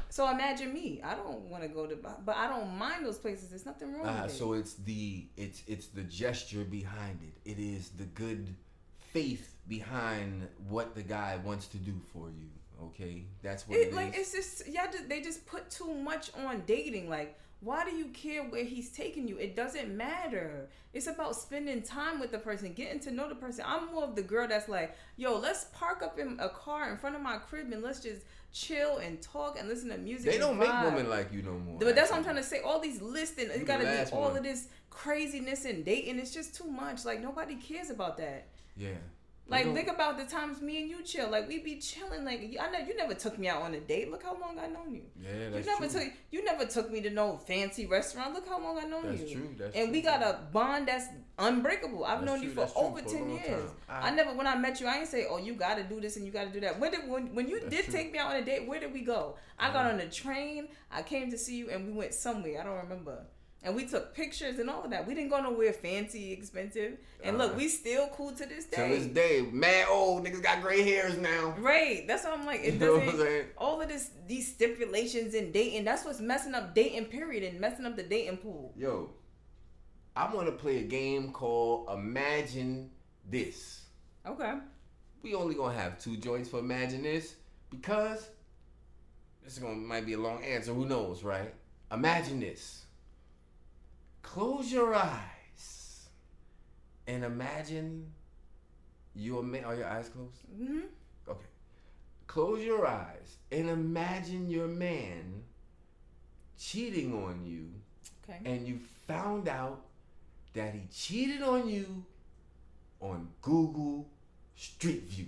So imagine me. I don't want to go to, but I don't mind those places. There's nothing wrong Uh, with it. so it's the it's it's the gesture behind it. It is the good faith behind what the guy wants to do for you. Okay, that's what it, it like is. it's just y'all just they just put too much on dating. Like, why do you care where he's taking you? It doesn't matter. It's about spending time with the person, getting to know the person. I'm more of the girl that's like, yo, let's park up in a car in front of my crib and let's just chill and talk and listen to music. They don't and make vibe. women like you no more. But that's what I'm actually. trying to say. All these lists and You it gotta the be last all one. of this craziness and dating. It's just too much. Like, nobody cares about that. Yeah. Like, You know- think about the times me and you chill. Like, we be chilling. Like, I know you never took me out on a date. Look how long I known you. Yeah, that's you never true. took you never took me to no fancy restaurant. Look how long I known That's you. true. That's and true. we got a bond that's unbreakable. I've That's known true, you for that's true, over for a ten long years. time. I, I- never when I met you, I ain't say, oh, you got to do this and you got to do that. When did when when you That's did true. take me out on a date? Where did we go? I got Uh-huh. on a train. I came to see you, and we went somewhere. I don't remember. And we took pictures and all of that. We didn't go nowhere fancy, expensive. And look, Uh-huh. we still cool to this To day. this day, mad old niggas got gray hairs now. Right. That's what I'm like. It You know what I'm doesn't. saying? All of this, these stipulations in dating. That's what's messing up dating. Period, and messing up the dating pool. Yo, I want to play a game called Imagine This. Okay. We only gonna have two joints for Imagine This because this is gonna might be a long answer. Who knows, right? Imagine this. Close your eyes and imagine your man. Are your eyes closed? Mm-hmm. Okay. Close your eyes and imagine your man cheating on you, Okay. and you found out that he cheated on you on Google Street View.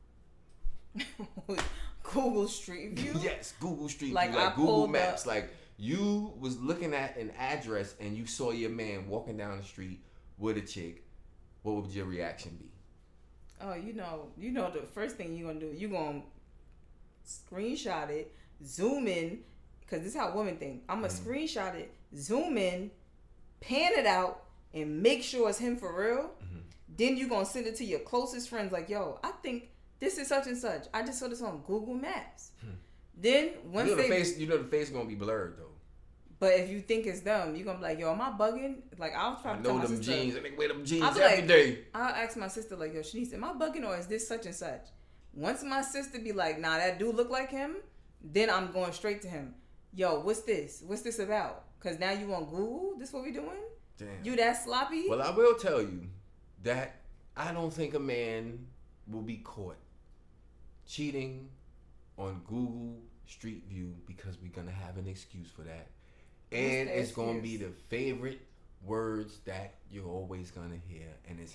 Google Street View. Yes, Google Street Like, View, I like Google pulled Maps. up- Like you was looking at an address and you saw your man walking down the street with a chick. What would your reaction be? Oh, you know, you know the first thing you gonna do, you gonna screenshot it, zoom in, cause this is how women think. I'm gonna Mhm. screenshot it, zoom in, pan it out, and make sure it's him for real. Mhm. Then you gonna send it to your closest friends, like, yo, I think this is such and such. I just saw this on Google Maps. Hmm. Then once You know the they, face. You know the face gonna be blurred though. but if you think it's them, you gonna be like, yo, am I bugging? Like, I'll I probably tell know my them sister, jeans. And they wear them jeans I'll be every like- day. I'll ask my sister, like, yo, Shanice, am I bugging or is this such and such? Once my sister be like, nah, that dude look like him, then I'm going straight to him. Yo, what's this? What's this about? Because now you on Google? This what we doing? Damn. You that sloppy? Well, I will tell you that I don't think a man will be caught cheating on Google Street View because we're gonna have an excuse for that, and the it's gonna be excuse? the favorite words that you're always gonna hear, and it's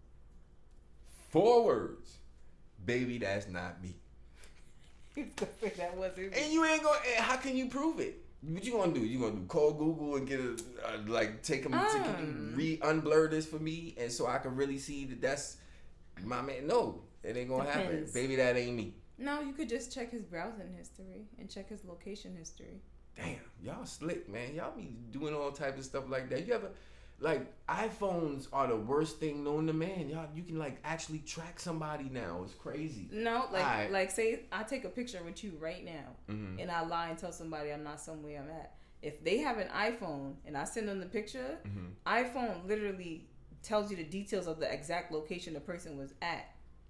four words, baby. That's not me. that wasn't. And you ain't gonna. and How can you prove it? What you gonna do? You gonna do call Google and get a uh, like take them Um. re unblur this for me, and so I can really see that that's my man. No, it ain't gonna happen, Depends. baby. That ain't me. No, you could just check his browsing history and check his location history. Damn, y'all slick, man. Y'all be doing all types of stuff like that. You ever like iPhones are the worst thing known to man. Y'all, you can like actually track somebody now. It's crazy. No, like Alright. like say I take a picture with you right now, Mhm. and I lie and tell somebody I'm not somewhere I'm at. If they have an iPhone and I send them the picture, Mhm. iPhone literally tells you the details of the exact location the person was at.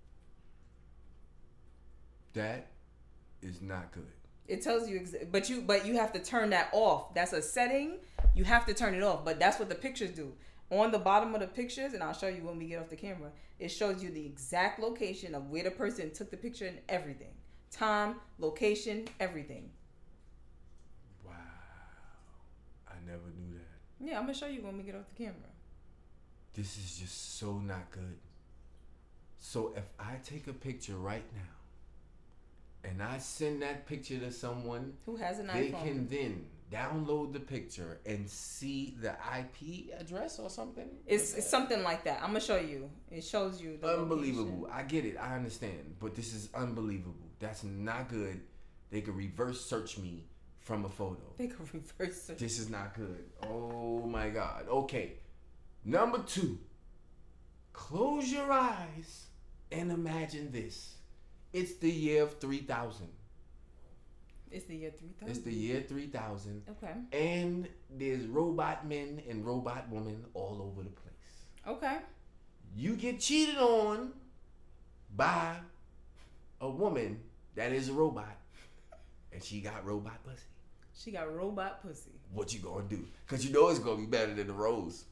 That is not good. It tells you, exa- but you but you have to turn that off. That's a setting. You have to turn it off. But that's what the pictures do. On the bottom of the pictures, and I'll show you when we get off the camera, it shows you the exact location of where the person took the picture and everything. Time, location, everything. Wow, I never knew that. Yeah, I'm gonna show you when we get off the camera. This is just so not good. So if I take a picture right now and I send that picture to someone, Who has an they iPhone? can then download the picture and see the I P address or something? It's, it's something like that. I'm gonna show you. It shows you the Unbelievable. location. I get it. I understand. But this is unbelievable. That's not good. They could reverse search me from a photo. They could reverse it. This is not good. Oh my God. Okay. Number two. Close your eyes and imagine this. It's the year of three thousand. It's the year three thousand. It's the year three thousand. Okay. And there's robot men and robot women all over the place. Okay. You get cheated on by a woman that is a robot, and she got robot pussy. She got robot pussy. What you gonna do? Because you know it's gonna be better than the rose.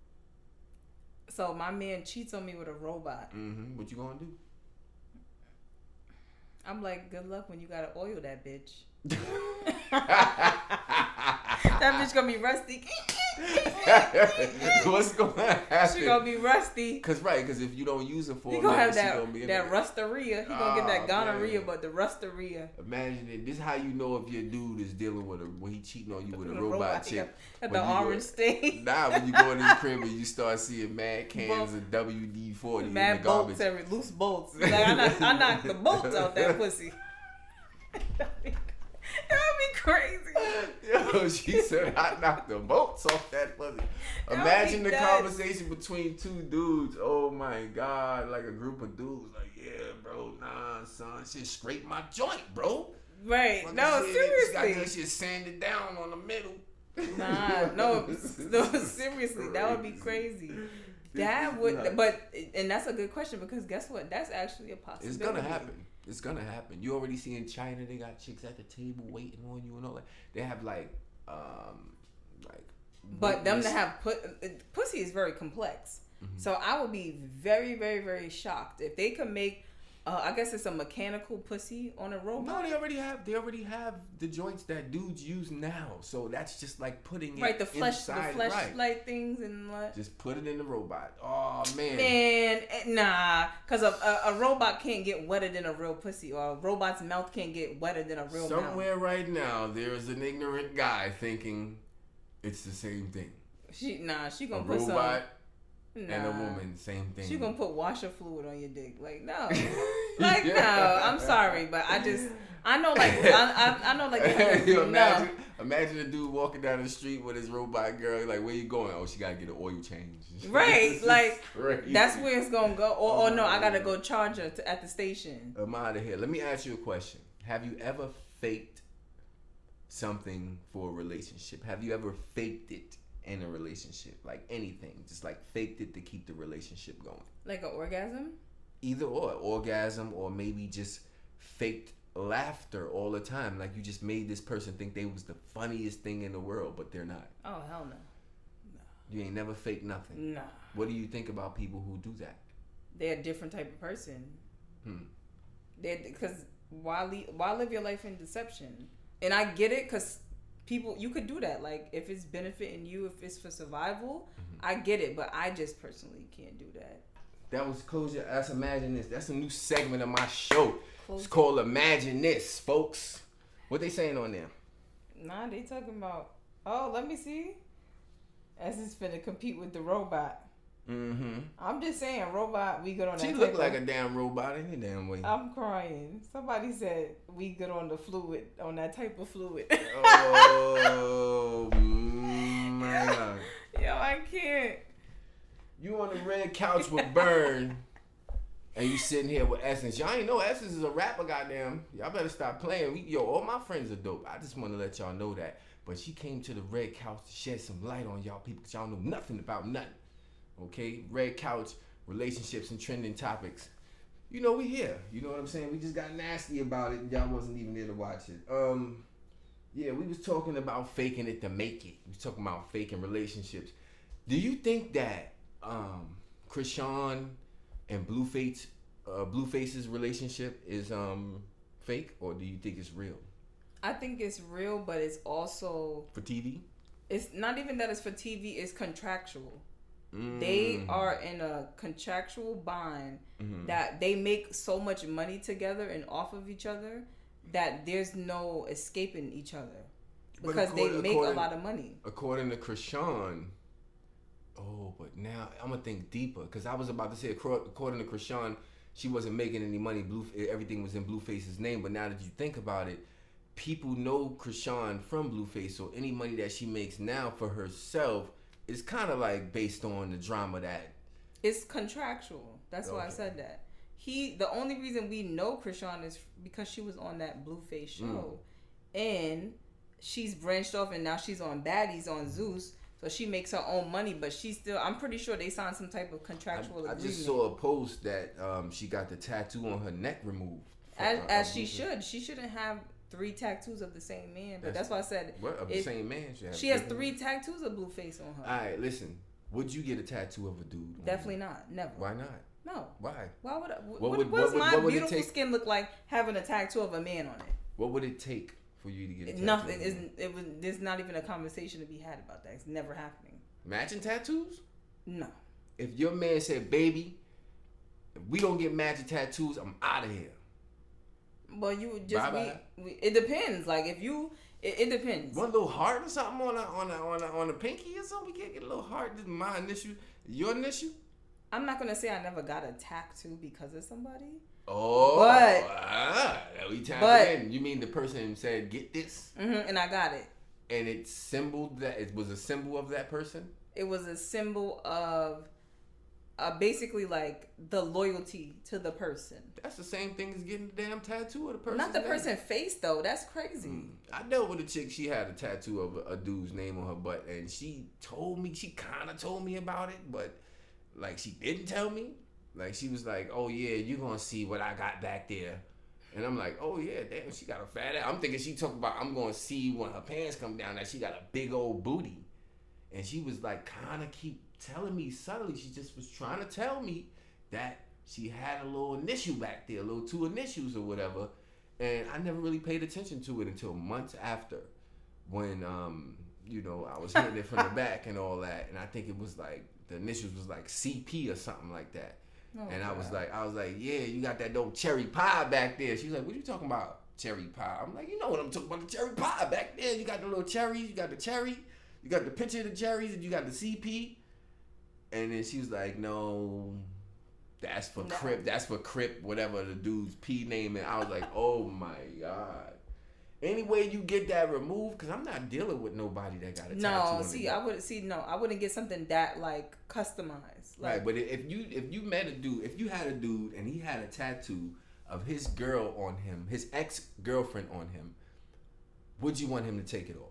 So my man cheats on me with a robot. Mm-hmm. What you gonna do? I'm like, good luck when you gotta oil that bitch. That bitch gonna be rusty. What's gonna happen? She gonna be rusty. Cause right, cause if you don't use it for he a gonna minute, have that she gonna be in that the... rusteria. He gonna get that Oh, gonorrhea, man. but the rusteria. Imagine it. This is how you know if your dude is dealing with a when he cheating on you with a The robot, robot, chick. At When the you go- orange stain. Nah, when you go in his crib and you start seeing mad cans Bolts. of W D forty in the Mad garbage. bolts every loose bolts. Like I knocked, I knocked the bolts out that pussy. That'd be, that'd be crazy. Yo, she said I knocked the bolts off that pussy. That'd Imagine be the nuts. conversation between two dudes. Oh my god, like a group of dudes. Like, yeah, bro, nah, son, shit, scrape my joint, bro. Right? Fucking No, shit, just got that seriously. shit sanded down on the middle. Nah, no, no, seriously, that would be crazy. That would, Nuts. but and that's a good question because guess what? That's actually a possibility. It's gonna happen. It's gonna happen. You already see in China they got chicks at the table waiting on you and all that. They have like, um, like. But them to witness- have put pussy is very complex. Mhm. So I would be very, very, very shocked if they could make. Uh, I guess it's a mechanical pussy on a robot. No, they already have. They already have the joints that dudes use now. So that's just like putting it Right, the flesh, inside, the flesh right. like things and what. Just put it in the robot. Oh man. Man, eh, nah, cause a, a, a robot can't get wetter than a real pussy, or a robot's mouth can't get wetter than a real mouth. Somewhere right now there is an ignorant guy thinking it's the same thing. She nah, she A gonna put robot some. and a Nah. woman, same thing. She gonna put washer fluid on your dick. Like no, like no. I'm sorry, but I just I know like I I, I know like You no. imagine, imagine a dude walking down the street with his robot girl. Like, where you going? Oh, she gotta get an oil change. Right, This is like crazy. that's where it's gonna go. Or, or no, I gotta go charge her to, at the station. I'm out of here. Let me ask you a question. Have you ever faked something for a relationship? Have you ever faked it in a relationship? Like anything, just like faked it to keep the relationship going. Like an orgasm. Either or, orgasm, or maybe just faked laughter all the time. Like you just made this person think they was the funniest thing in the world, but they're not. Oh hell no. You ain't never faked nothing. Nah. What do you think about people who do that? They're a different type of person. Hmm. They're because why li- why live your life in deception? And I get it because people you could do that. Like if it's benefiting you, if it's for survival, Mm-hmm. I get it. But I just personally can't do that. That was Close Your Eyes, Imagine This. That's a new segment of my show. Close It's called Imagine This, folks. What they saying on there? Nah, they talking about. Oh, let me see. As it's finna compete with the robot. Mm-hmm. I'm just saying, robot. We good on that. She type looked like of- a damn robot any damn way. I'm crying. Somebody said we good on the fluid, on that type of fluid. Oh my God. Yo, I can't. You on the red couch with Burn, and you sitting here with Essence. Y'all ain't know Essence is a rapper, goddamn. Y'all better stop playing. We, yo, all my friends are dope. I just want to let y'all know that. But she came to the red couch to shed some light on y'all people, because y'all know nothing about nothing. Okay? Red couch, relationships, and trending topics. You know we here. You know what I'm saying? We just got nasty about it, and y'all wasn't even there to watch it. Um, yeah, we was talking about faking it to make it. We was talking about faking relationships. Do you think that um, Krishan and Blueface, uh, Blueface's relationship is um, fake, or do you think it's real I think it's real, but it's also for T V? it's not even that it's for T V. It's contractual. Mm. They are in a contractual bond Mhm. that they make so much money together and off of each other that there's no escaping each other But because they according- make a according- lot of money. According to Krishan, oh, but now I'm gonna think deeper, because I was about to say, acro- according to Krishan, she wasn't making any money. Blue, everything was in Blueface's name. But now that you think about it, people know Krishan from Blueface, so any money that she makes now for herself is kind of like based on the drama that. It's contractual. That's why I Okay. said that. He, the only reason we know Krishan is because she was on that Blueface show. and she's branched off and now she's on Baddies on Zeus. So she makes her own money, but she still, I'm pretty sure they signed some type of contractual I, I agreement. just saw a post that um, she got the tattoo on her neck removed. As, as she should. She shouldn't have three tattoos of the same man. But that's, that's why I said. What, of the same man? She, she has three tattoos of Blueface on her. All right, listen. Would you get a tattoo of a dude? Definitely not. Never. Why not? No. Why? Why would I? What, what, would, would, what does what, my what beautiful take, skin look like having a tattoo of a man on it? What would it take for you to get a tattoo? Nothing. Isn't it was there's not even a conversation to be had about that. It's never happening. Matching tattoos? No. If your man said, baby, if we don't get matching tattoos, I'm out of here. Well, you would just Bye-bye. be, we, it depends. Like if you, it, it depends. One little heart or something on a, on a, on a, on a pinky or something? We can't get a little heart. This is my initial. Your initial? I'm not going to say I never got a tattoo because of somebody. Oh. But. Ah, we tapped but, in. You mean the person said, get this? Mm-hmm, and I got it. And it symboled that, it was a symbol of that person? It was a symbol of uh, basically like the loyalty to the person. That's the same thing as getting the damn tattoo of the person. Not the person's face though. That's crazy. Mm. I dealt with a chick. She had a tattoo of a, a dude's name on her butt, and she told me. She kind of told me about it, but like she didn't tell me. Like she was like, "Oh yeah, you gonna see what I got back there." And I'm like, "Oh yeah, damn, she got a fat ass." I'm thinking she talking about I'm gonna see when her pants come down that she got a big old booty. And she was like, kind of keep telling me subtly. She just was trying to tell me that she had a little initial back there, a little two initials or whatever. And I never really paid attention to it until months after, when um, you know, I was hitting it from the back and all that. And I think it was like the initials was like C P or something like that. Oh, and I was like, I was like, yeah, you got that dope cherry pie back there. She was like, what you talking about, cherry pie? I'm like, you know what I'm talking about, the cherry pie back there. You got the little cherries, you got the cherry. You got the picture of the cherries and you got the C P. And then she was like, no, that's for no. Crip. That's for Crip, whatever the dude's P name. And I was like, oh my God. Anyway, you get that removed, because I'm not dealing with nobody that got a no, tattoo. No, see, I would see, no, I wouldn't get something that like customized. Like, right, but if you if you met a dude, if you had a dude and he had a tattoo of his girl on him, his ex-girlfriend on him, would you want him to take it off?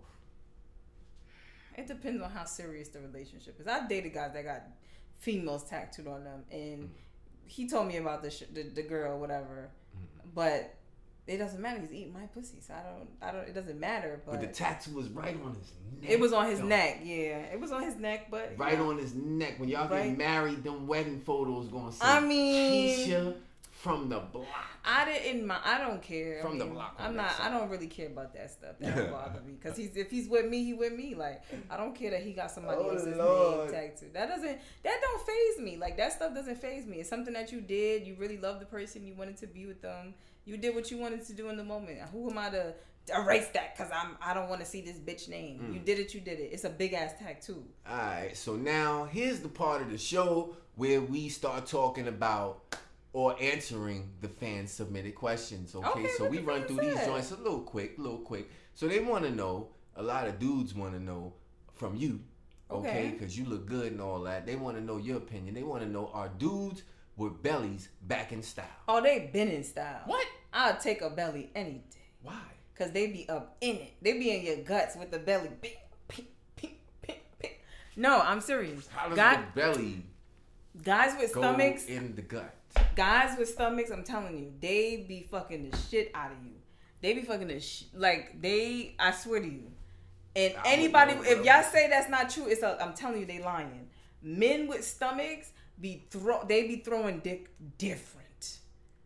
It depends on how serious the relationship is. I've dated guys that got females tattooed on them, and mm-hmm. he told me about the, sh- the the girl, whatever. Mm-hmm. But it doesn't matter. He's eating my pussy, so I don't. I don't. It doesn't matter. But, but the tattoo was right on his neck. It was on his though. neck. Yeah, it was on his neck, but right on his neck. When y'all right. get married, them wedding photos gonna say I mean, Keisha from the block. I didn't. I don't care. From I mean, the block. I'm not. I don't really care about that stuff. That don't bother me. Because he's if he's with me, he with me. Like I don't care that he got somebody oh, else's Lord. name tagged to. That doesn't. That don't faze me. Like that stuff doesn't faze me. It's something that you did. You really love the person. You wanted to be with them. You did what you wanted to do in the moment. Who am I to erase that? Because I'm. I don't want to see this bitch name. Mm. You did it. You did it. It's a big ass tattoo. All right. So now here's the part of the show where we start talking about. Or answering the fan submitted questions. Okay, okay so we run through said. these joints a little quick, a little quick. So they want to know, a lot of dudes want to know from you, okay, because okay? you look good and all that. They want to know your opinion. They want to know, are dudes with bellies back in style? Oh, they been in style. What? I'll take a belly any day. Why? Because they be up in it. They be in your guts with the belly. Pink, pink, pink, pink, pink. No, I'm serious. How does God, the belly guys with go stomachs in the gut? Guys with stomachs, I'm telling you, they be fucking the shit out of you. They be fucking the sh- like they. I swear to you. And I anybody, if y'all say that's not true, it's a, I'm telling you, they lying. Men with stomachs be throw. They be throwing dick different.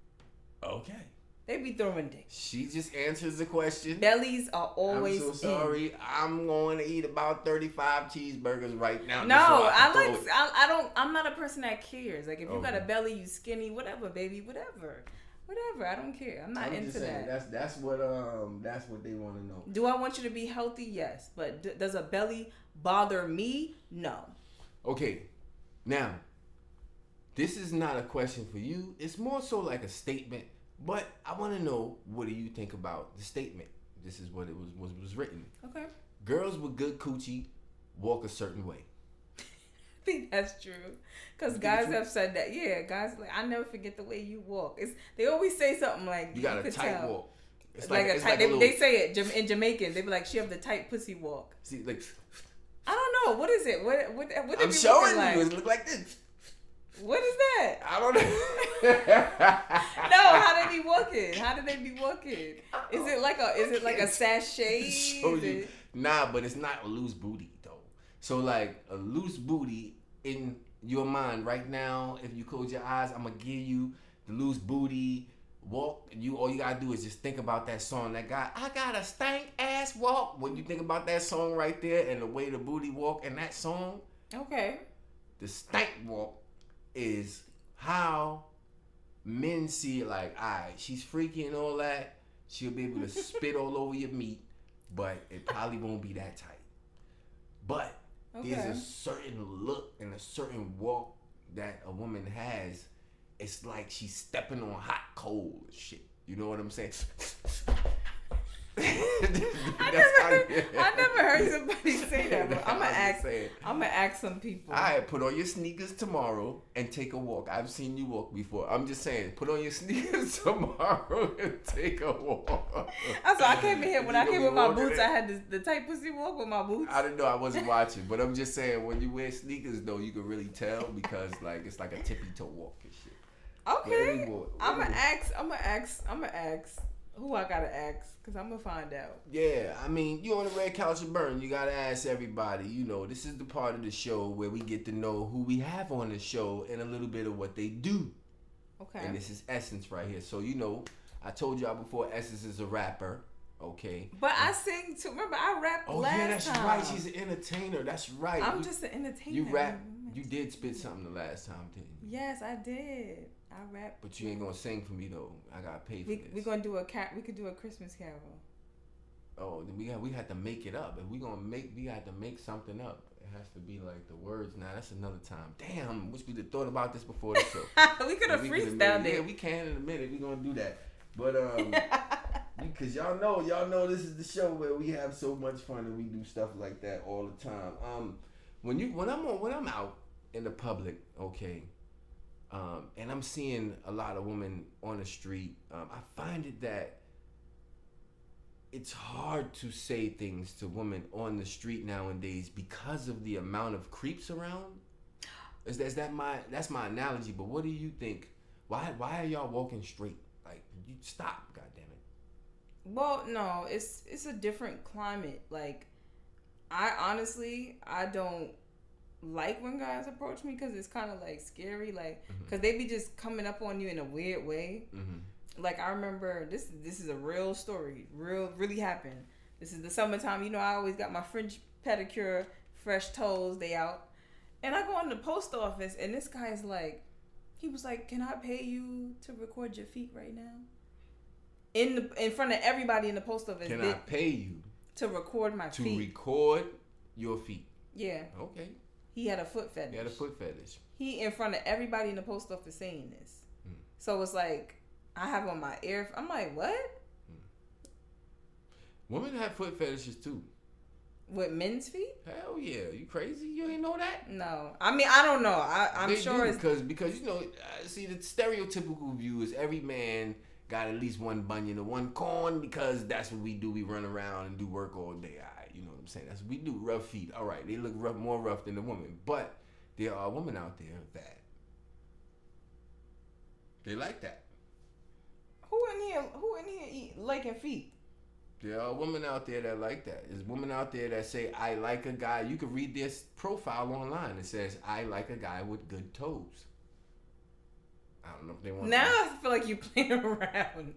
Okay. They be throwing dick. She just answers the question. Bellies are always. I'm so sorry. In. I'm going to eat about thirty-five cheeseburgers right now. No, I, I like. I, I don't. I'm not a person that cares. Like if you okay. got a belly, you skinny, whatever, baby, whatever, whatever. I don't care. I'm not I'm into just saying, that. That's that's what um that's what they want to know. Do I want you to be healthy? Yes, but d- does a belly bother me? No. Okay, now this is not a question for you. It's more so like a statement. But I want to know, what do you think about the statement? This is what it was was, was written. Okay. Girls with good coochie walk a certain way. I think that's true. Because guys have said that. Yeah, guys like, I never forget the way you walk. It's They always say something like, you got you a tight tell. walk. It's like, like, a it's tight. like a they, little, they say it Jam- in Jamaican. They be like, she have the tight pussy walk. See, like I don't know. What is it? What what what? They I'm be showing like? you. It look like this. What is that? I don't know. No, how they be walking? How do they be walking? Is it like a is it like a sachet? Show Is you. it- Nah, but it's not a loose booty though. So like a loose booty in your mind right now, if you close your eyes, I'm gonna give you the loose booty walk. You all you gotta do is just think about that song. That guy, I got a stank ass walk. When you think about that song right there and the way the booty walk in that song, Okay. the stank walk is how men see it. Like, alright, she's freaky and all that. She'll be able to spit all over your meat, but it probably won't be that tight. But Okay. there's a certain look and a certain walk that a woman has. It's like she's stepping on hot coal and shit. You know what I'm saying? I never, I never heard somebody say that. But I'm gonna ask. I'm gonna ask some people. All right, put on your sneakers tomorrow and take a walk. I've seen you walk before. I'm just saying, put on your sneakers tomorrow and take a walk. Also, I came in here when You I gonna came be with my walking boots. it. I had the, the tight pussy walk with my boots. I didn't know. I wasn't watching, but I'm just saying, when you wear sneakers though, you can really tell because like it's like a tippy toe walk and shit. Okay. Anyway, I'm gonna anyway. ask. I'm gonna ask. I'm gonna ask who I gotta ask because I'm gonna find out. Yeah, I mean, you on the red couch of burn. You gotta ask everybody. You know, this is the part of the show where we get to know who we have on the show and a little bit of what they do. Okay. And this is Essence right here. So you know, I told y'all before, Essence is a rapper. Okay. But I sing too. Remember, I rapped Oh last yeah, that's time. right. She's an entertainer. That's right. I'm you, just an entertainer. you rap. You did spit something the last time, didn't you? Yes, I did. I rap. But you ain't gonna sing for me though. I gotta pay for We this. we gonna do a cat. We could do a Christmas carol. Oh, then we got we had to make it up. If we gonna make, we had to make something up. It has to be like the words. Now that's another time. Damn, wish we'd have thought about this before the show. we could have We could've freestyled made- it. Yeah, we can in a minute. We gonna do that. But um, because y'all know, y'all know this is the show where we have so much fun and we do stuff like that all the time. Um, when you when I'm on when I'm out in the public, okay. Um, and I'm seeing a lot of women on the street. Um, I find it that it's hard to say things to women on the street nowadays because of the amount of creeps around. Is that, is that my that's my analogy? But what do you think? Why why are y'all walking straight? Like, you stop, goddammit. Well, no, it's it's a different climate. Like, I honestly I don't like when guys approach me because it's kind of like scary. Like, because mm-hmm. they be just coming up on you in a weird way. Mm-hmm. Like, I remember this. This is a real story. Real, really happened. This is the summertime. You know, I always got my French pedicure, fresh toes. They out, and I go in the post office, and this guy's like, he was like, "Can I pay you to record your feet right now?" In the in front of everybody in the post office. Can I pay you to record my to feet? To record your feet. Yeah. Okay. He had a foot fetish. He had a foot fetish. He in front of everybody in the post office saying this. Mm. So it's like, I have on my ear. I'm like, what? Mm. Women have foot fetishes too. With men's feet? Hell yeah! You crazy? You ain't know that? No. I mean, I don't know. I, I'm they sure do, it's because because you know, uh, see, the stereotypical view is every man got at least one bunion or one corn because that's what we do. We run around and do work all day. All right, you know what I'm saying? That's what we do. Rough feet. All right, they look rough, more rough than the woman, but there are women out there that they like that. Who in here? Who in here eat liking feet? There are women out there that like that. There's women out there that say, I like a guy. You can read this profile online. It says, I like a guy with good toes. I don't know if they want now to. I feel like you playing around.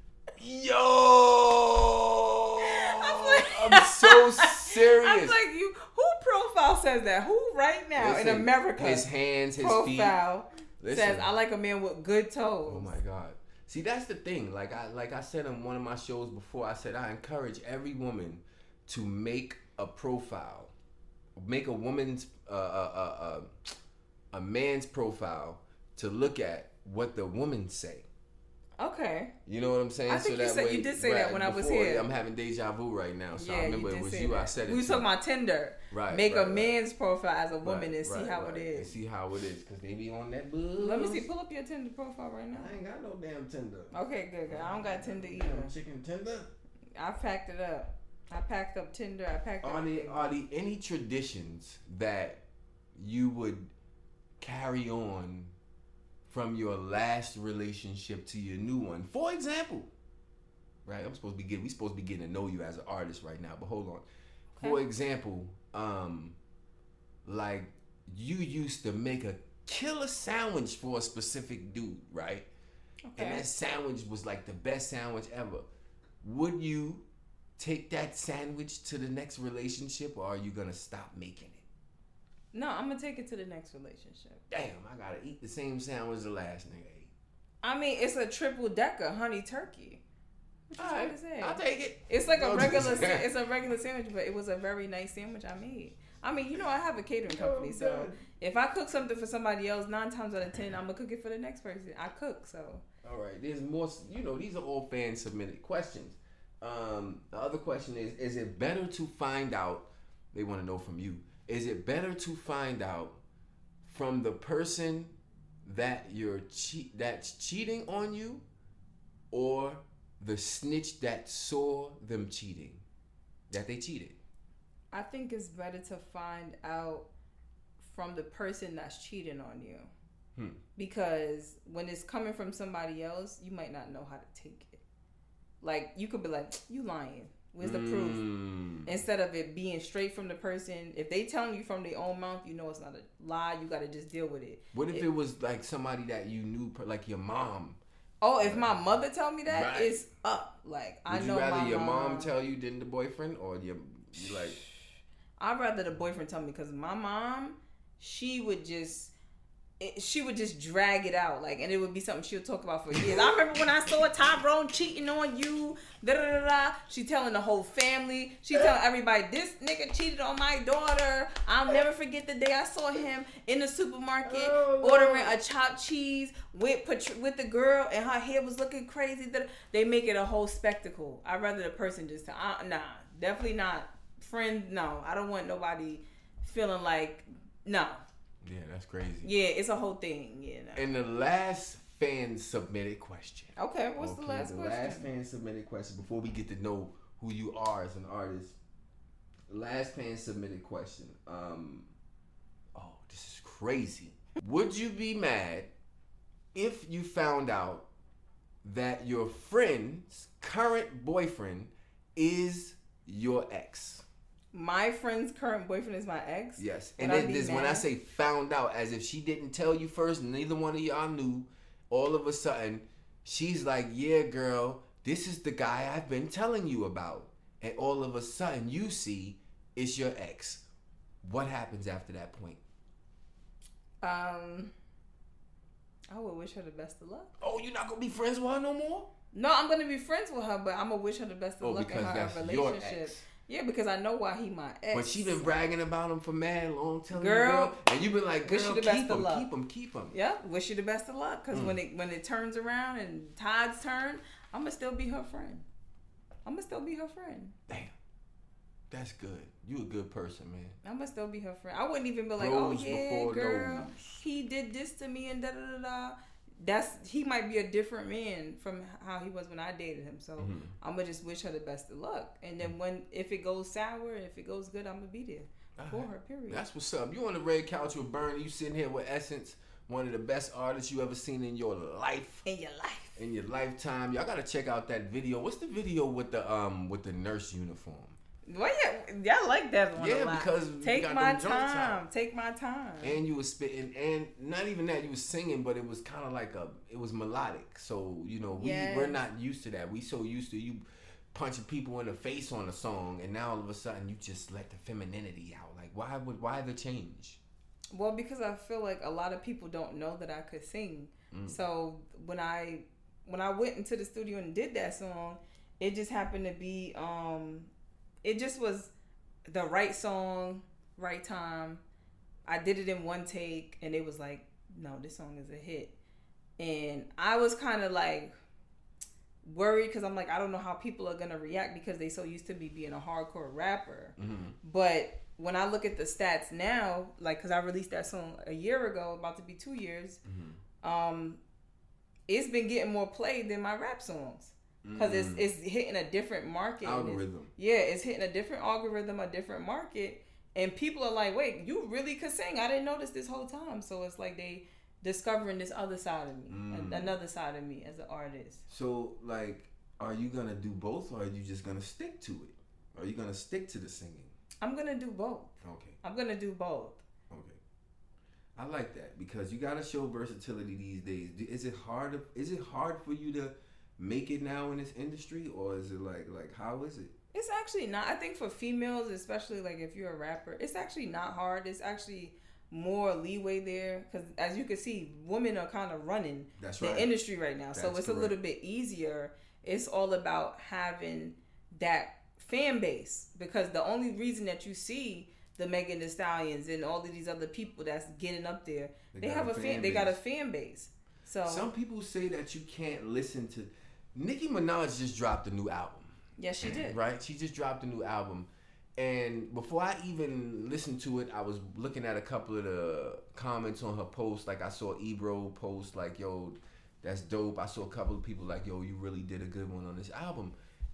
Yo! I'm, like, I'm so serious. I'm like, you. Who profile says that? Who right now Listen, in America? His hands, his profile feet. Listen, says, I like a man with good toes. Oh my God. See, that's the thing. Like I like I said on one of my shows before, I said I encourage every woman to make a profile, make a woman's uh, uh, uh, uh, a man's profile to look at what the women say. Okay. You know what I'm saying? I think so you that said way, you did say right, that when I was before, here. I'm having deja vu right now. So yeah, I remember you it was say you that. I said it We were to. talking about Tinder. Right. Make right, a man's right. profile as a woman right, and see right, how right. it is. And see how it is. Because they be on that buzz. Let me see. Pull up your Tinder profile right now. I ain't got no damn Tinder. Okay, good, good. I don't got Tinder either. Damn chicken Tinder. I packed it up. I packed up Tinder. I packed up. Are there, are there any traditions that you would carry on from your last relationship to your new one? For example, right? I'm supposed to be getting. We supposed to be getting to know you as an artist right now. But hold on. Okay. For example, um, like you used to make a killer sandwich for a specific dude, right? Okay. And that sandwich was like the best sandwich ever. Would you take that sandwich to the next relationship, or are you gonna stop making it? No, I'm gonna take it to the next relationship. Damn, I gotta eat the same sandwich the last nigga ate. I mean, it's a triple decker honey turkey. What you All trying right, to say? I'll take it. It's like a No, regular. just- sa- it's a regular sandwich, but it was a very nice sandwich I made. I mean, you know, I have a catering company, Oh, so God. if I cook something for somebody else, nine times out of ten, I'm gonna cook it for the next person. I cook, so. All right, there's more. You know, these are all fan submitted questions. Um, the other question is: Is it better to find out? They want to know from you. Is it better to find out from the person that you're che- that's cheating on you, or the snitch that saw them cheating, that they cheated? I think it's better to find out from the person that's cheating on you. Hmm. Because when it's coming from somebody else, you might not know how to take it. Like, you could be like, you lying. Where's the proof? Mm. Instead of it being straight from the person. If they telling you from their own mouth, you know it's not a lie. You got to just deal with it. What if it, it was like somebody that you knew, like your mom? Oh, if my mother tell me that, Right. it's up. Like, Would I know you rather my your mom, mom tell you than the boyfriend, or your you like? I'd rather the boyfriend tell me, because my mom, she would just, it, she would just drag it out, like, and it would be something she'll talk about for years. I remember when I saw Tyrone cheating on you, da da da da. She telling the whole family. She telling everybody, this nigga cheated on my daughter. I'll never forget the day I saw him in the supermarket Oh, ordering a chopped cheese with Patri- with the girl, and her hair was looking crazy. They make it a whole spectacle. I'd rather the person just tell, uh, nah, definitely not. Friend, no, I don't want nobody feeling like, no. Yeah, that's crazy. Yeah, it's a whole thing. Yeah. No. And the last fan submitted question. Okay, what's okay, the last the question? last fan submitted question before we get to know who you are as an artist. Last fan submitted question. Um, oh, this is crazy. Would you be mad if you found out that your friend's current boyfriend is your ex? My friend's current boyfriend is my ex? Yes. Would And I then be this, when mad? I say found out, as if she didn't tell you first, neither one of y'all knew, all of a sudden, she's like, yeah, girl, this is the guy I've been telling you about. And all of a sudden, you see it's your ex. What happens after that point? Um, I would wish her the best of luck. Oh, you're not going to be friends with her no more? No, I'm going to be friends with her, but I'm going to wish her the best of Oh, luck in because her that's your relationship. ex. Yeah, because I know why he my ex. But she been bragging about him for mad long, telling Girl, you, girl. And you've been like, wish girl, you the keep best of him, luck. keep him, keep him. Yeah, wish you the best of luck. Because Mm. when it when it turns around and tides turn, I'm going to still be her friend. I'm going to still be her friend. Damn. That's good. You a good person, man. I'm going to still be her friend. I wouldn't even be like, Bros oh, yeah, before girl, those. he did this to me and da-da-da-da. That's, he might be a different man from how he was when I dated him. So Mhm. I'm going to just wish her the best of luck. And then when, if it goes sour and if it goes good, I'm going to be there for Alright. her, period. That's what's up. You on the red couch with Bernie. You sitting here with Essence, one of the best artists you ever seen in your life, In your life. in your lifetime. Y'all gotta check out that video. What's the video with the um with the nurse uniform? Well, yeah, y'all like that one Yeah, a lot. because you Take got my them joints time. out. Take my time. And you was spitting, and not even that, you was singing, but it was kind of like a, it was melodic. So you know, we Yes. we're not used to that. We so used to you punching people in the face on a song, and now all of a sudden you just let the femininity out. Like, why would why the change? Well, because I feel like a lot of people don't know that I could sing. Mm. So when I when I went into the studio and did that song, it just happened to be um it just was the right song, right time. I did it in one take and it was like, no, this song is a hit. And I was kind of like, worried because I'm like, I don't know how people are gonna react because they so used to me being a hardcore rapper. Mm-hmm. But when I look at the stats now, like, because I released that song a year ago, about to be two years, mm-hmm. um, it's been getting more played than my rap songs. Because mm-hmm. it's, it's hitting a different market. Algorithm. It's, yeah, it's hitting a different algorithm, a different market. And people are like, wait, you really could sing? I didn't notice this whole time. So it's like they discovering this other side of me, mm. another side of me as an artist. So, like, are you going to do both, or are you just going to stick to it? Are you going to stick to the singing? I'm going to do both. Okay. I'm going to do both. Okay. I like that because you got to show versatility these days. Is it hard? Is it hard for you to make it now in this industry, or is it like, like how is it? It's actually not. I think for females, especially like if you're a rapper, it's actually not hard. It's actually more leeway there because, as you can see, women are kind of running That's the right. industry right now. That's so it's correct. a little bit easier. It's all about having that fan base because the only reason that you see the Megan Thee Stallions and all of these other people that's getting up there, they, they have a fan. fan they got a fan base. So some people say that you can't listen to. Nicki Minaj just dropped a new album. Yes, she did. Right? She just dropped a new album. And before I even listened to it, I was looking at a couple of the comments on her post. Like, I saw Ebro post, like, yo, that's dope. I saw a couple of people like, yo, you really did a good one on this album.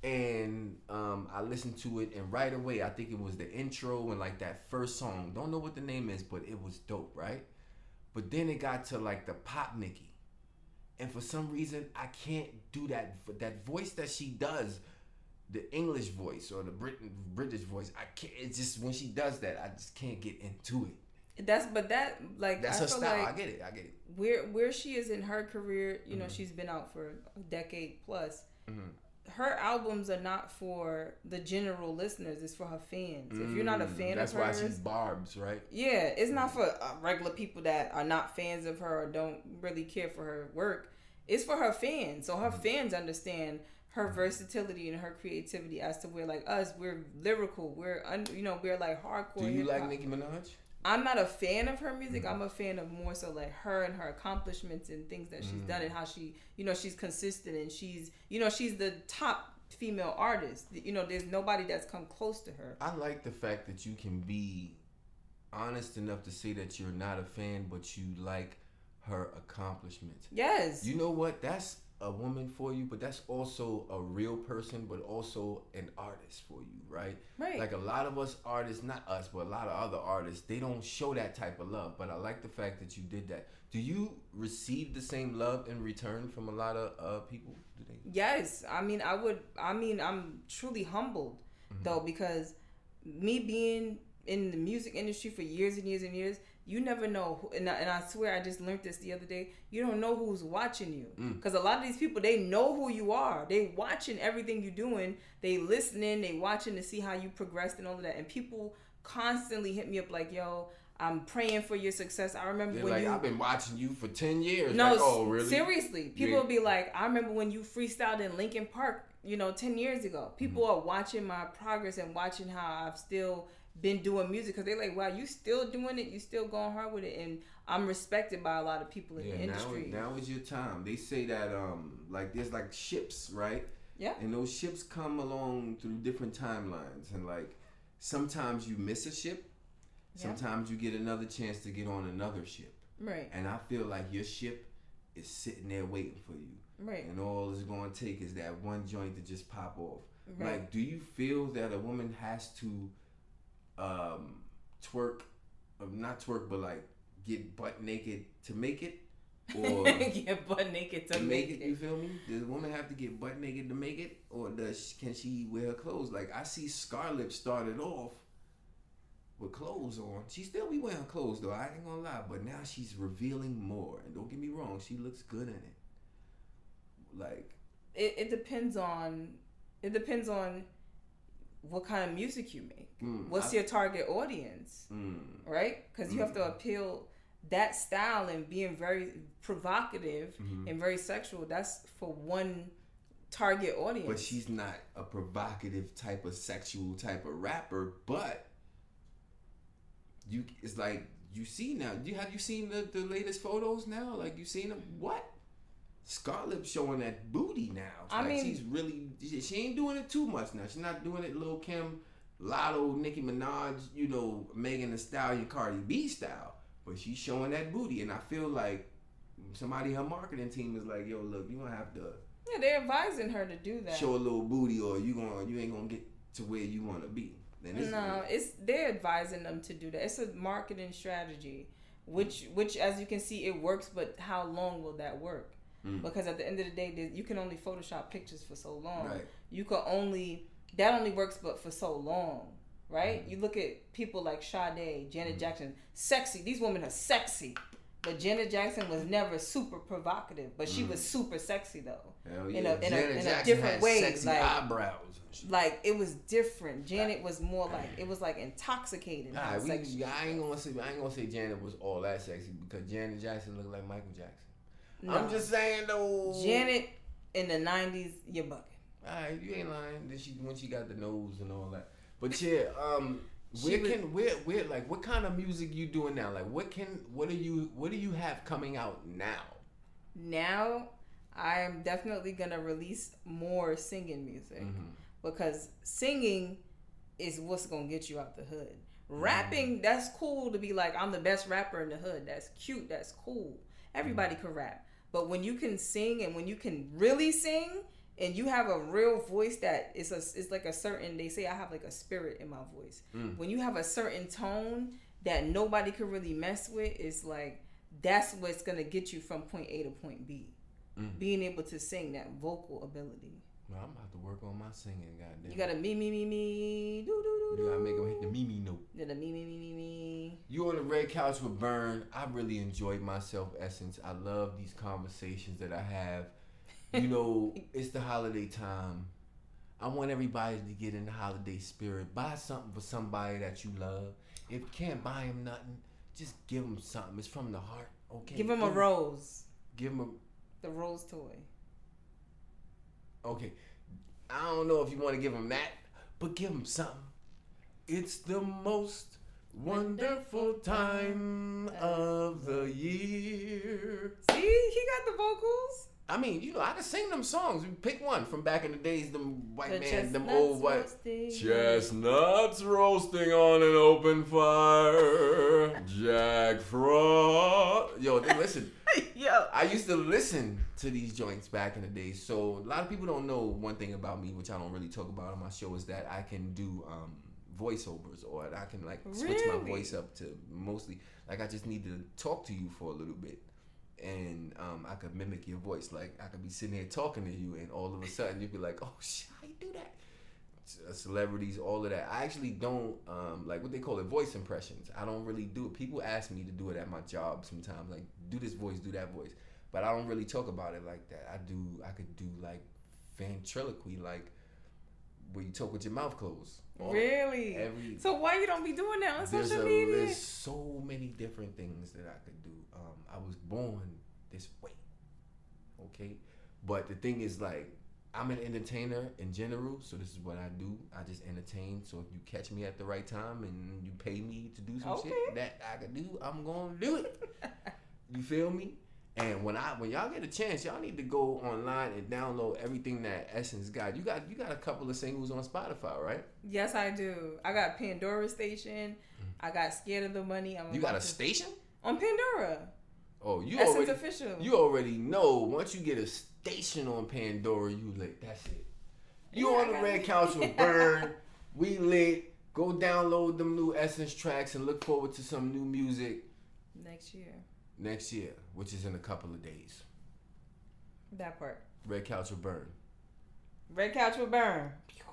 And um, I listened to it, and right away, I think it was the intro and, like, that first song. Don't know what the name is, but it was dope, right? But then it got to, like, the pop Nicki. And for some reason, I can't do that. That voice that she does, the English voice or the Brit- British voice, I can't. It's just when she does that, I just can't get into it. That's but that like that's I her feel style. Like I get it. I get it. Where where she is in her career, you know, mm-hmm. she's been out for a decade plus. Mm-hmm. Her albums are not for the general listeners. It's for her fans. Mm, if you're not a fan that's of hers, that's why she's Barb's, right? Yeah, it's not for uh, regular people that are not fans of her or don't really care for her work. It's for her fans. So her mm-hmm. fans understand her versatility and her creativity as to where, like us, we're lyrical. We're, un, you know, we're like hardcore. Do you hip-hop. like Nicki Minaj? I'm not a fan of her music. I'm a fan of more so like her and her accomplishments and things that she's mm. done and how she, you know, she's consistent and she's, you know, she's the top female artist. You know, there's nobody that's come close to her. I like the fact that you can be honest enough to say that you're not a fan, but you like her accomplishments. Yes. You know what? That's a woman for you, but that's also a real person, but also an artist for you, right? Right. Like a lot of us artists, not us, but a lot of other artists, they don't show that type of love. But I like the fact that you did that. Do you receive the same love in return from a lot of uh, people? Do they? Yes. I mean, I would. I mean, I'm truly humbled mm-hmm. though, because me being in the music industry for years and years and years, you never know, who, and, I, and I swear I just learned this the other day, you don't know who's watching you. Because mm. a lot of these people, they know who you are. They watching everything you're doing. They listening, they watching to see how you progressed and all of that. And people constantly hit me up like, yo, I'm praying for your success. I remember They're when like, you... I've been watching you for ten years. No, like, oh, really? Seriously. People yeah. will be like, I remember when you freestyled in Lincoln Park, you know, ten years ago. People mm-hmm. are watching my progress and watching how I've still... been doing music because they're like, wow, you still doing it, you still going hard with it, and I'm respected by a lot of people in yeah, the industry. Now, now is your time. They say that um like there's like ships, right? Yeah. And those ships come along through different timelines, and like sometimes you miss a ship, sometimes yeah. you get another chance to get on another ship. Right. And I feel like your ship is sitting there waiting for you. Right. And all it's going to take is that one joint to just pop off. Right. Like, do you feel that a woman has to um twerk um, not twerk but like get butt naked to make it, or get butt naked to, to make, make it. it you feel me? Does a woman have to get butt naked to make it, or does can she wear her clothes? Like I see Scarlett started off with clothes on. She still be wearing clothes though, I ain't gonna lie, but now she's revealing more, and don't get me wrong, she looks good in it. Like it, it depends on it depends on what kind of music you make. Mm, What's I, your target audience? Mm, right? Because you mm, have to appeal that style and being very provocative mm-hmm. and very sexual. That's for one target audience. But she's not a provocative type of sexual type of rapper. But you, it's like you see now. You have you seen the, the latest photos now? Like you seen them? What? Scarlett's showing that booty now. It's I like mean, she's really, she ain't doing it too much now. She's not doing it Lil' Kim, Lotto, Nicki Minaj, you know, Megan Thee Stallion, Cardi B style. But she's showing that booty, and I feel like somebody, her marketing team is like, yo, look, you gonna have to. Yeah, they're advising her to do that. Show a little booty, or you gonna, you ain't gonna get to where you want to be. Then it's no, it's they're advising them to do that. It's a marketing strategy, which, which as you can see, it works. But how long will that work? Mm. Because at the end of the day, you can only Photoshop pictures for so long. Right. You can only that only works, but for so long, right? Mm. You look at people like Sade, Janet mm. Jackson, sexy. These women are sexy, but Janet Jackson was never super provocative, but she mm. was super sexy though. Hell yeah. In a in Janet a, in Jackson a different had way, sexy like eyebrows. Like it was different. Janet was more like it was like intoxicating. All right, we, I ain't gonna say I ain't gonna say Janet was all that sexy because Janet Jackson looked like Michael Jackson. No. I'm just saying though. Janet in the nineties, you're bugging. Alright, you ain't lying. Then she when she got the nose and all that. But yeah, um, where was, can where where like what kind of music you doing now? Like what can what do you what do you have coming out now? Now, I'm definitely gonna release more singing music mm-hmm. because singing is what's gonna get you out the hood. Rapping, mm-hmm. that's cool to be like I'm the best rapper in the hood. That's cute. That's cool. Everybody mm-hmm. can rap. But when you can sing and when you can really sing and you have a real voice that is a, it's like a certain, they say I have like a spirit in my voice. Mm. When you have a certain tone that nobody can really mess with, it's like, that's what's going to get you from point A to point B. Mm. Being able to sing, that vocal ability. Well, I'm about to work on my singing, goddamn. You gotta me, me, me, me, do, do, do. You gotta make them hit the me, me note. Yeah, the me, me, me, me, me. You on the red couch with Burn. I really enjoyed myself, Essence. I love these conversations that I have. You know, it's the holiday time. I want everybody to get in the holiday spirit. Buy something for somebody that you love. If you can't buy them nothing, just give them something. It's from the heart, okay? Give them give a rose. Give them a... The rose toy. Okay, I don't know if you want to give them that, but give them something. It's the most wonderful time of the year. See, he got the vocals. I mean, you know, I can sing them songs. Pick one from back in the days, them white the man, them old white roasting. Chestnuts roasting on an open fire. Jack Frost. Yo, listen. Yo, I used to listen to these joints back in the day. So a lot of people don't know one thing about me, which I don't really talk about on my show, is that I can do um, voiceovers, or I can like switch really? my voice up to mostly like I just need to talk to you for a little bit. And um, I could mimic your voice. Like I could be sitting here talking to you, and all of a sudden you'd be like, "Oh shit, how you do that?" Celebrities, all of that. I actually don't um, like what they call it, voice impressions. I don't really do it. People ask me to do it at my job sometimes, like do this voice, do that voice, but I don't really talk about it like that. I do. I could do like ventriloquy, like where you talk with your mouth closed. Really? Every, so why you don't be doing that on social a, media? There's so many different things that I could do. Um, I was born this way, okay? But the thing is, like, I'm an entertainer in general, so this is what I do. I just entertain. So if you catch me at the right time and you pay me to do some okay. shit that I could do, I'm gonna do it. You feel me? And when I when y'all get a chance, y'all need to go online and download everything that Essence got. You got you got a couple of singles on Spotify, right? Yes, I do. I got Pandora Station. I got Scared of the Money. I'm you got a to... station? On Pandora. Oh, you Essence already official. You already know. Once you get a station on Pandora, you lit. That's it. You yeah, on the red couch with Burn. We lit. Go download them new Essence tracks and look forward to some new music next year. Next year, which is in a couple of days. That part. Red couch with Burn. Red couch with Burn.